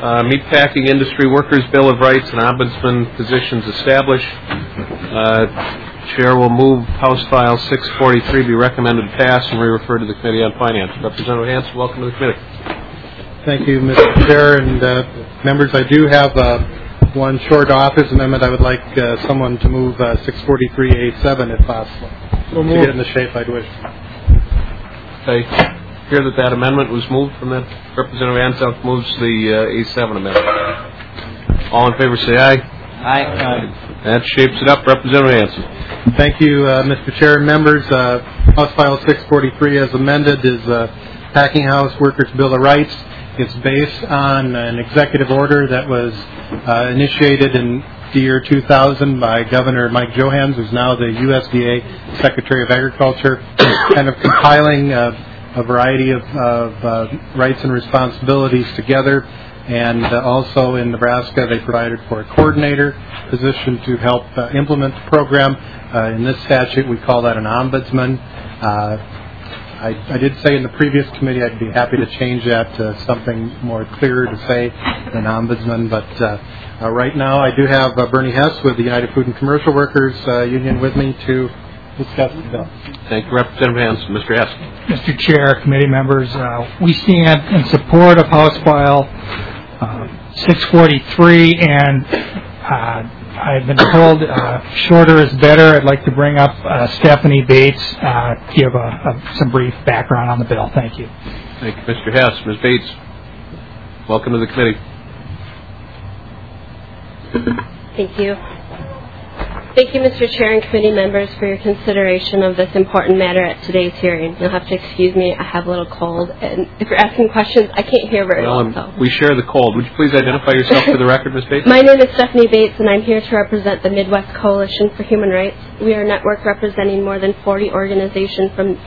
Meatpacking Industry Workers Bill of Rights and Ombudsman positions established. Chair will move House File 643 be recommended pass and re-refer to the Committee on Finance. Representative Hanson, welcome to the committee. Thank you, Mr. Chair, and members. I do have one short office amendment. I would like someone to move 643A7 if possible to get in the shape I'd wish. I hear that amendment was moved from that. Representative Ansel moves the A7 amendment. All in favor say aye. Aye. That shapes it up. Representative Ansel. Thank you, Mr. Chair and members. House File 643 as amended is Packing House Workers Bill of Rights. It's based on an executive order that was initiated in the year 2000 by Governor Mike Johanns, who's now the USDA Secretary of Agriculture, kind of compiling a variety of rights and responsibilities together. And also in Nebraska, they provided for a coordinator position to help implement the program. In this statute, we call that an ombudsman. I did say in the previous committee I'd be happy to change that to something more clearer to say than ombudsman. But right now, I do have Bernie Hess with the United Food and Commercial Workers Union with me to discuss the bill. Thank you, Representative Hanson. Mr. Hess. Mr. Chair, committee members, we stand in support of House File 643, and I've been told shorter is better. I'd like to bring up Stephanie Bates to give some brief background on the bill. Thank you. Thank you, Mr. Hess. Ms. Bates, welcome to the committee. Thank you. Thank you, Mr. Chair and committee members, for your consideration of this important matter at today's hearing. You'll have to excuse me. I have a little cold, and if you're asking questions, I can't hear very well. So. We share the cold. Would you please identify yourself for the record, Ms. Bates? My name is Stephanie Bates, and I'm here to represent the Midwest Coalition for Human Rights. We are a network representing more than 40 organizations from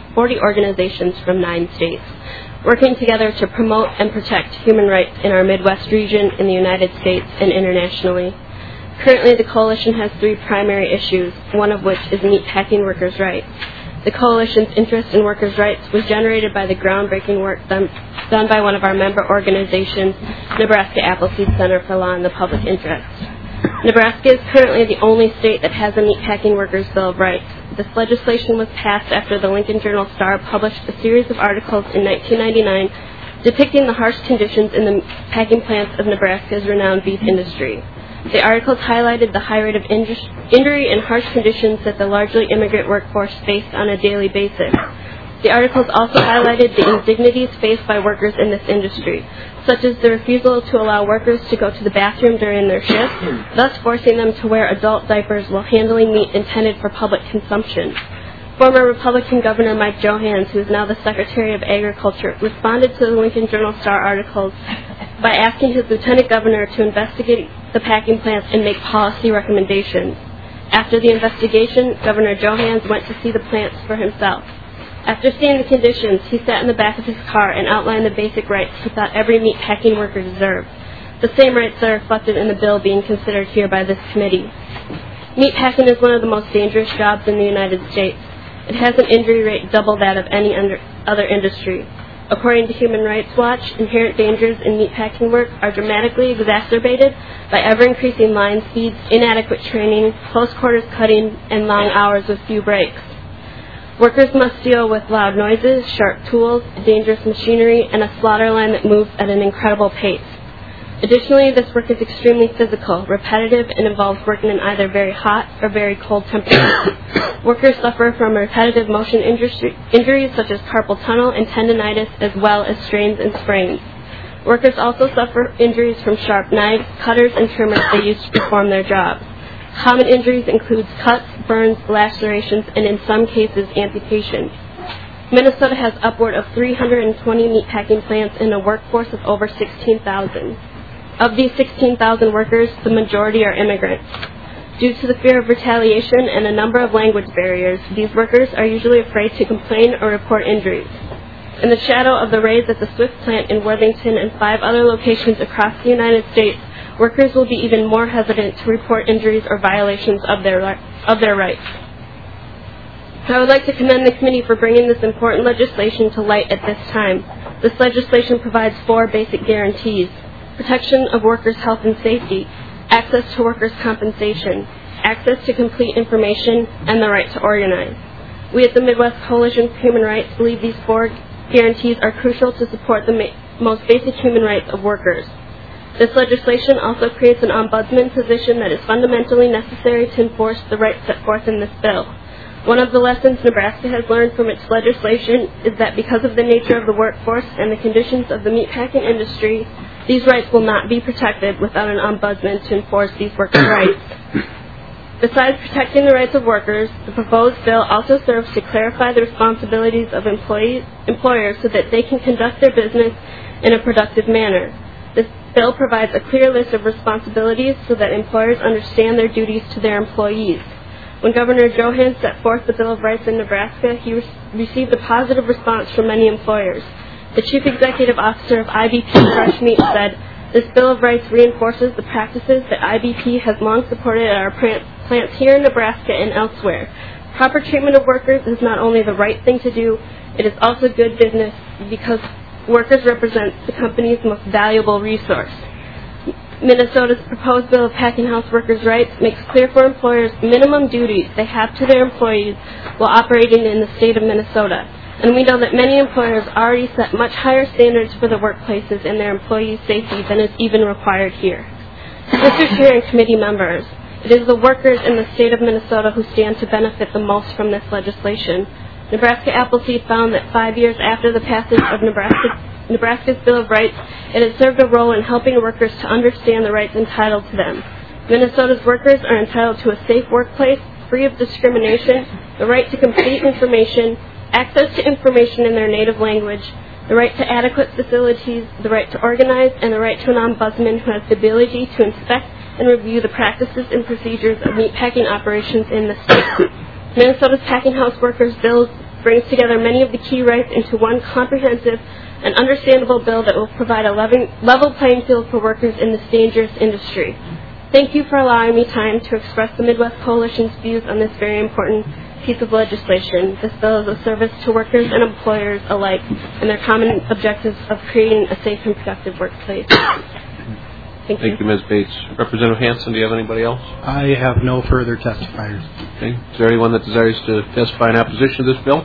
9 states, working together to promote and protect human rights in our Midwest region, in the United States, and internationally. Currently, the Coalition has 3 primary issues, one of which is meatpacking workers' rights. The Coalition's interest in workers' rights was generated by the groundbreaking work done by one of our member organizations, Nebraska Appleseed Center for Law and the Public Interest. Nebraska is currently the only state that has a meatpacking workers' bill of rights. This legislation was passed after the Lincoln Journal-Star published a series of articles in 1999 depicting the harsh conditions in the packing plants of Nebraska's renowned beef industry. The articles highlighted the high rate of injury and harsh conditions that the largely immigrant workforce faced on a daily basis. The articles also highlighted the indignities faced by workers in this industry, such as the refusal to allow workers to go to the bathroom during their shift, thus forcing them to wear adult diapers while handling meat intended for public consumption. Former Republican Governor Mike Johanns, who is now the Secretary of Agriculture, responded to the Lincoln Journal-Star articles by asking his lieutenant governor to investigate the packing plants and make policy recommendations. After the investigation, Governor Johanns went to see the plants for himself. After seeing the conditions, he sat in the back of his car and outlined the basic rights he thought every meat packing worker deserved, the same rights that are reflected in the bill being considered here by this committee. Meat packing is one of the most dangerous jobs in the United States. It has an injury rate double that of any other industry. According to Human Rights Watch, inherent dangers in meatpacking work are dramatically exacerbated by ever-increasing line speeds, inadequate training, close-quarters cutting, and long hours with few breaks. Workers must deal with loud noises, sharp tools, dangerous machinery, and a slaughter line that moves at an incredible pace. Additionally, this work is extremely physical, repetitive, and involves working in either very hot or very cold temperatures. Workers suffer from repetitive motion injuries such as carpal tunnel and tendonitis, as well as strains and sprains. Workers also suffer injuries from sharp knives, cutters, and trimmers they use to perform their jobs. Common injuries include cuts, burns, lacerations, and in some cases, amputation. Minnesota has upward of 320 meatpacking plants and a workforce of over 16,000. Of these 16,000 workers, the majority are immigrants. Due to the fear of retaliation and a number of language barriers, these workers are usually afraid to complain or report injuries. In the shadow of the raids at the Swift plant in Worthington and 5 other locations across the United States, workers will be even more hesitant to report injuries or violations of their rights. I would like to commend the committee for bringing this important legislation to light at this time. This legislation provides 4 basic guarantees. protection of workers' health and safety, access to workers' compensation, access to complete information, and the right to organize. We at the Midwest Coalition for Human Rights believe these 4 guarantees are crucial to support the most basic human rights of workers. This legislation also creates an ombudsman position that is fundamentally necessary to enforce the rights set forth in this bill. One of the lessons Nebraska has learned from its legislation is that because of the nature of the workforce and the conditions of the meatpacking industry, these rights will not be protected without an ombudsman to enforce these workers' rights. Besides protecting the rights of workers, the proposed bill also serves to clarify the responsibilities of employers so that they can conduct their business in a productive manner. This bill provides a clear list of responsibilities so that employers understand their duties to their employees. When Governor Johanns set forth the Bill of Rights in Nebraska, he received a positive response from many employers. The Chief Executive Officer of IBP Fresh Meat said, "This Bill of Rights reinforces the practices that IBP has long supported at our plants here in Nebraska and elsewhere. Proper treatment of workers is not only the right thing to do, it is also good business because workers represent the company's most valuable resource." Minnesota's proposed Bill of Packing House Workers' Rights makes clear for employers minimum duties they have to their employees while operating in the state of Minnesota. And we know that many employers already set much higher standards for the workplaces and their employees' safety than is even required here. Mr. Chair and committee members, it is the workers in the state of Minnesota who stand to benefit the most from this legislation. Nebraska Appleseed found that 5 years after the passage of Nebraska's Bill of Rights, it has served a role in helping workers to understand the rights entitled to them. Minnesota's workers are entitled to a safe workplace, free of discrimination, the right to complete information, access to information in their native language, the right to adequate facilities, the right to organize, and the right to an ombudsman who has the ability to inspect and review the practices and procedures of meatpacking operations in the state. Minnesota's Packing House Workers Bill brings together many of the key rights into one comprehensive and understandable bill that will provide a level playing field for workers in this dangerous industry. Thank you for allowing me time to express the Midwest Coalition's views on this very important piece of legislation. This bill is a service to workers and employers alike and their common objectives of creating a safe and productive workplace. Thank you. Thank you, Ms. Bates. Representative Hanson, do you have anybody else? I have no further testifiers. Okay. Is there anyone that desires to testify in opposition to this bill?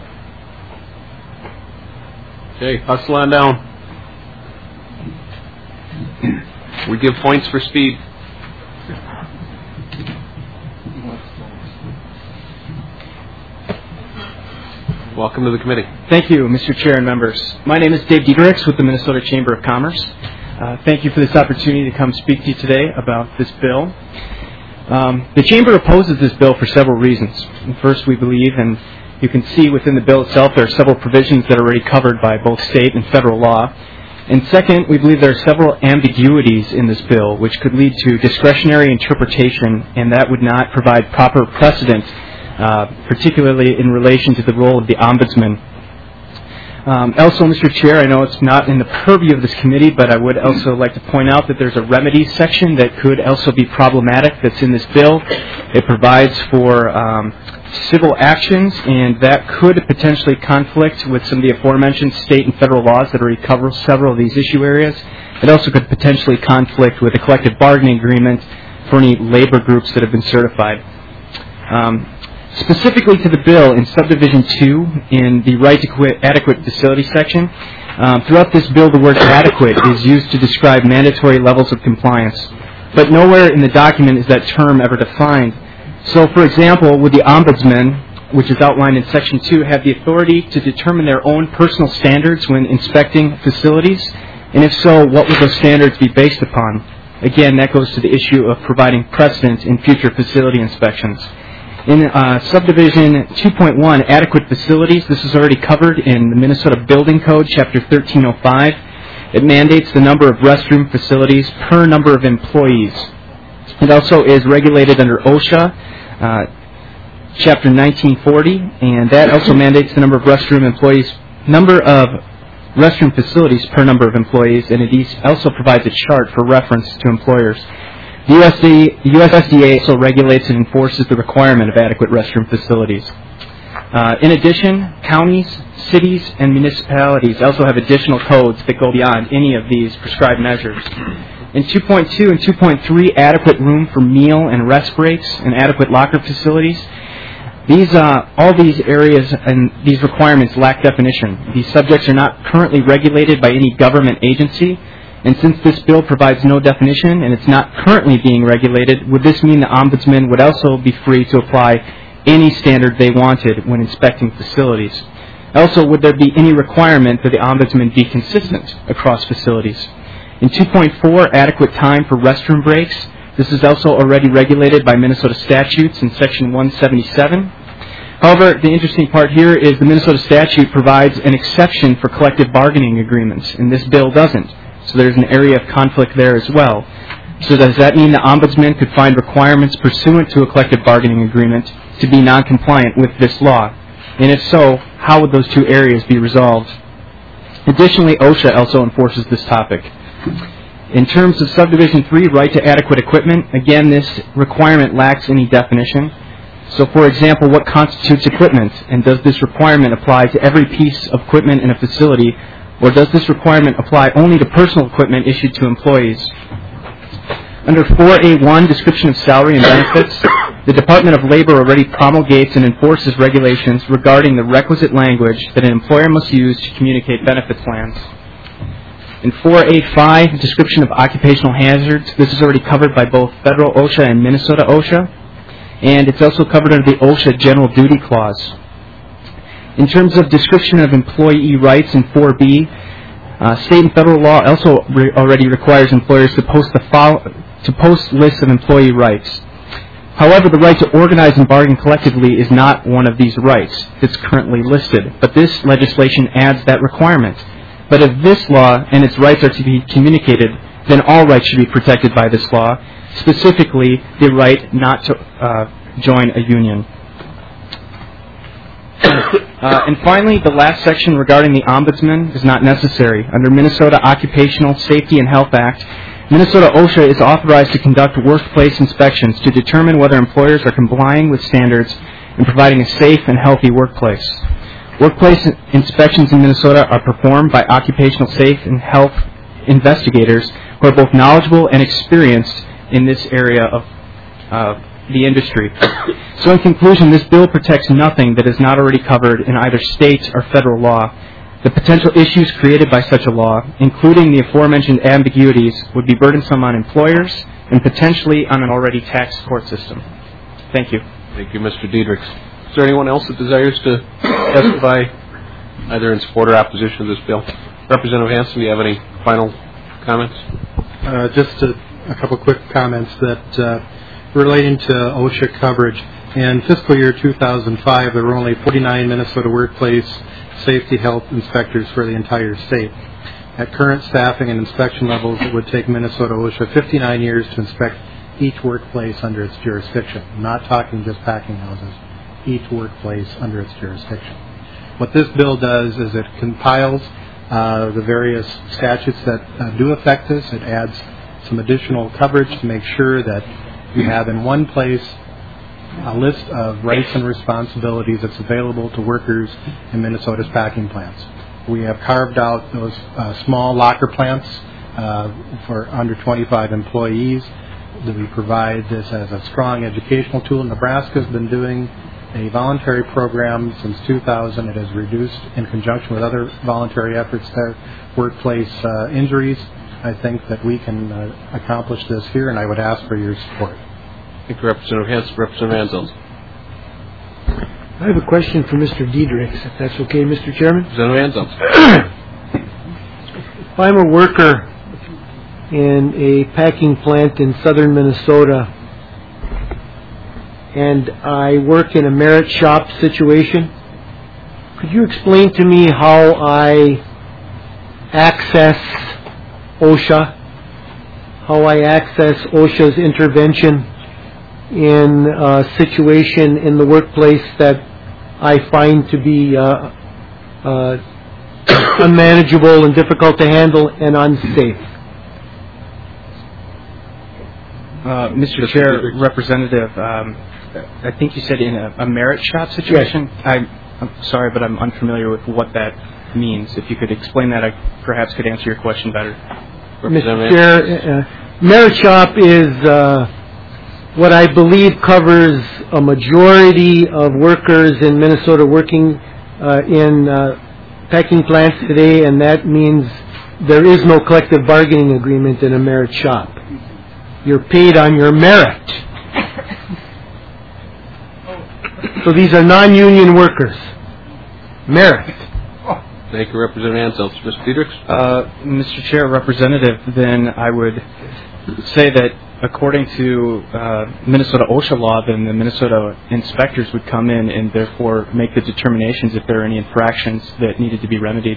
Okay, hustle on down. We give points for speed. Welcome to the committee. Thank you, Mr. Chair and members. My name is Dave Dieterichs with the Minnesota Chamber of Commerce. Thank you for this opportunity to come speak to you today about this bill. The Chamber opposes this bill for several reasons. First, we believe, and you can see within the bill itself, there are several provisions that are already covered by both state and federal law. And second, we believe there are several ambiguities in this bill which could lead to discretionary interpretation, and that would not provide proper precedent, particularly in relation to the role of the ombudsman. Also, Mr. Chair, I know it's not in the purview of this committee, but I would also like to point out that there's a remedies section that could also be problematic that's in this bill. It provides for civil actions, and that could potentially conflict with some of the aforementioned state and federal laws that already cover several of these issue areas. It also could potentially conflict with a collective bargaining agreement for any labor groups that have been certified. Specifically to the bill, in Subdivision 2, in the right to adequate facility section, throughout this bill the word adequate is used to describe mandatory levels of compliance. But nowhere in the document is that term ever defined. So, for example, would the ombudsman, which is outlined in Section 2, have the authority to determine their own personal standards when inspecting facilities? And if so, what would those standards be based upon? Again, that goes to the issue of providing precedent in future facility inspections. In Subdivision 2.1, adequate facilities, this is already covered in the Minnesota Building Code, Chapter 1305. It mandates the number of restroom facilities per number of employees. It also is regulated under OSHA, Chapter 1940, and that also mandates the number of restroom facilities per number of employees, and it also provides a chart for reference to employers. The USDA also regulates and enforces the requirement of adequate restroom facilities. In addition, counties, cities, and municipalities also have additional codes that go beyond any of these prescribed measures. In 2.2 and 2.3, adequate room for meal and rest breaks and adequate locker facilities. All these areas and these requirements lack definition. These subjects are not currently regulated by any government agency, and since this bill provides no definition and it's not currently being regulated, would this mean the Ombudsman would also be free to apply any standard they wanted when inspecting facilities? Also, would there be any requirement that the Ombudsman be consistent across facilities? In 2.4, adequate time for restroom breaks. This is also already regulated by Minnesota statutes in Section 177. However, the interesting part here is the Minnesota statute provides an exception for collective bargaining agreements, and this bill doesn't. So there's an area of conflict there as well. So does that mean the Ombudsman could find requirements pursuant to a collective bargaining agreement to be non-compliant with this law? And if so, how would those two areas be resolved? Additionally, OSHA also enforces this topic. In terms of Subdivision 3, right to adequate equipment, again, this requirement lacks any definition. So, for example, what constitutes equipment, and does this requirement apply to every piece of equipment in a facility, or does this requirement apply only to personal equipment issued to employees? Under 4A1, description of salary and benefits, the Department of Labor already promulgates and enforces regulations regarding the requisite language that an employer must use to communicate benefit plans. In 4A5, description of occupational hazards, this is already covered by both federal OSHA and Minnesota OSHA, and it's also covered under the OSHA General Duty Clause. In terms of description of employee rights in 4B, state and federal law also already requires employers to post lists of employee rights. However, the right to organize and bargain collectively is not one of these rights that's currently listed, but this legislation adds that requirement. But if this law and its rights are to be communicated, then all rights should be protected by this law, specifically the right not to join a union. And finally, the last section regarding the Ombudsman is not necessary. Under Minnesota Occupational Safety and Health Act, Minnesota OSHA is authorized to conduct workplace inspections to determine whether employers are complying with standards and providing a safe and healthy workplace. Workplace inspections in Minnesota are performed by occupational safe and health investigators who are both knowledgeable and experienced in this area of the industry. So in conclusion, this bill protects nothing that is not already covered in either state or federal law. The potential issues created by such a law, including the aforementioned ambiguities, would be burdensome on employers and potentially on an already taxed court system. Thank you. Thank you, Mr. Diedrichs. Is there anyone else that desires to testify either in support or opposition to this bill? Representative Hanson, do you have any final comments? Just a couple quick comments that relating to OSHA coverage. In fiscal year 2005, there were only 49 Minnesota workplace safety health inspectors for the entire state. At current staffing and inspection levels, it would take Minnesota OSHA 59 years to inspect each workplace under its jurisdiction. I'm not talking just packing houses, each workplace under its jurisdiction. What this bill does is it compiles the various statutes that do affect this. It adds some additional coverage to make sure that you have in one place a list of rights and responsibilities that's available to workers in Minnesota's packing plants. We have carved out those small locker plants for under 25 employees. We provide this as a strong educational tool. Nebraska has been doing a voluntary program since 2000. It has reduced, in conjunction with other voluntary efforts, their workplace injuries. I think that we can accomplish this here, and I would ask for your support. Thank you, Representative Hanson. Representative Anselm. I have a question for Mr. Diedrichs, if that's okay, Mr. Chairman. Representative Anselm. If I'm a worker in a packing plant in southern Minnesota and I work in a merit shop situation, could you explain to me how I access OSHA, how I access OSHA's intervention in a situation in the workplace that I find to be unmanageable and difficult to handle and unsafe? Mr. Chair, Representative, I think you said in a merit shop situation? Yes. I'm sorry, but I'm unfamiliar with what that means. If you could explain that, I perhaps could answer your question better. Mr. Chair, Merit Shop is what I believe covers a majority of workers in Minnesota working in packing plants today, and that means there is no collective bargaining agreement in a merit shop. You're paid on your merit. So these are non-union workers. Merit. Thank you, Representative Ansel. Mr. Diedrichs? Mr. Chair, Representative, then I would say that according to Minnesota OSHA law, then the Minnesota inspectors would come in and therefore make the determinations if there are any infractions that needed to be remedied.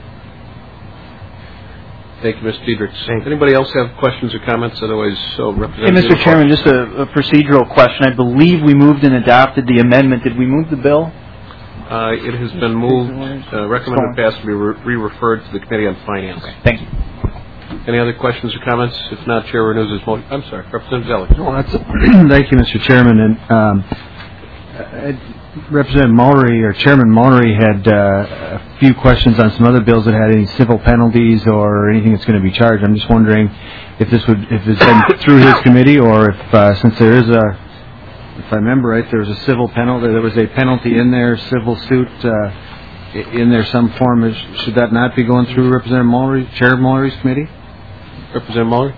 Thank you, Mr. Diedrichs. Anybody else have questions or comments? Otherwise, Representative. Hey, Mr. Chairman, just a procedural question. I believe we moved and adopted the amendment. Did we move the bill? It has been moved, recommended pass to be re-referred to the Committee on Finance. Okay, thank you. Any other questions or comments? If not, Chair renews his motion. I'm sorry, Representative Zeller. No, thank you, Mr. Chairman. And Representative Mullery or Chairman Mullery had a few questions on some other bills that had any civil penalties or anything that's going to be charged. I'm just wondering if it's been through his committee, or if since there is if I remember right, there was a civil penalty. There was a penalty in there, civil suit in there some form. Should that not be going through Representative Mullery, Chair Mullery's committee? Representative Mullery?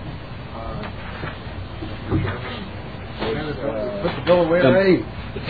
Put the bill away already.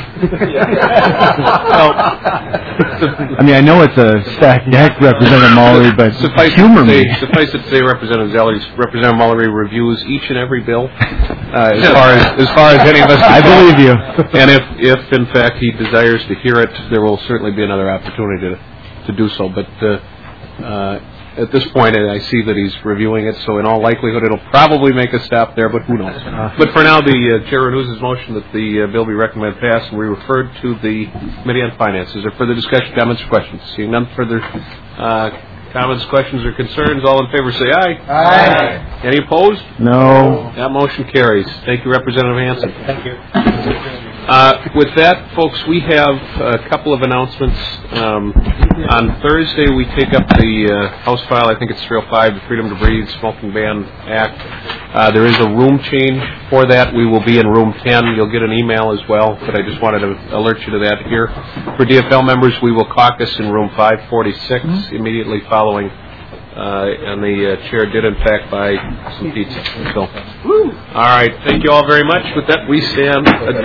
I mean, I know it's a stacked deck, Representative Mullery, but humor me. Suffice it to say, Representative Mullery reviews each and every bill as far as any of us. I believe you. And if in fact he desires to hear it, there will certainly be another opportunity to do so. But at this point, I see that he's reviewing it, so in all likelihood, it'll probably make a stop there, but who knows? But for now, the Chair renews his motion that the bill be recommended passed and be referred to the Committee on Finance. Is there further discussion, comments, or questions? Seeing none further comments, questions, or concerns, all in favor say aye. Aye. Any opposed? No. That motion carries. Thank you, Representative Hansen. Thank you. With that, folks, we have a couple of announcements. On Thursday, we take up the House file, I think it's 305, the Freedom to Breathe Smoking Ban Act. There is a room change for that. We will be in room 10. You'll get an email as well, but I just wanted to alert you to that here. For DFL members, we will caucus in room 546 immediately following. And the chair did, in fact, buy some pizza. So, all right. Thank you all very much. With that, we stand adjourned.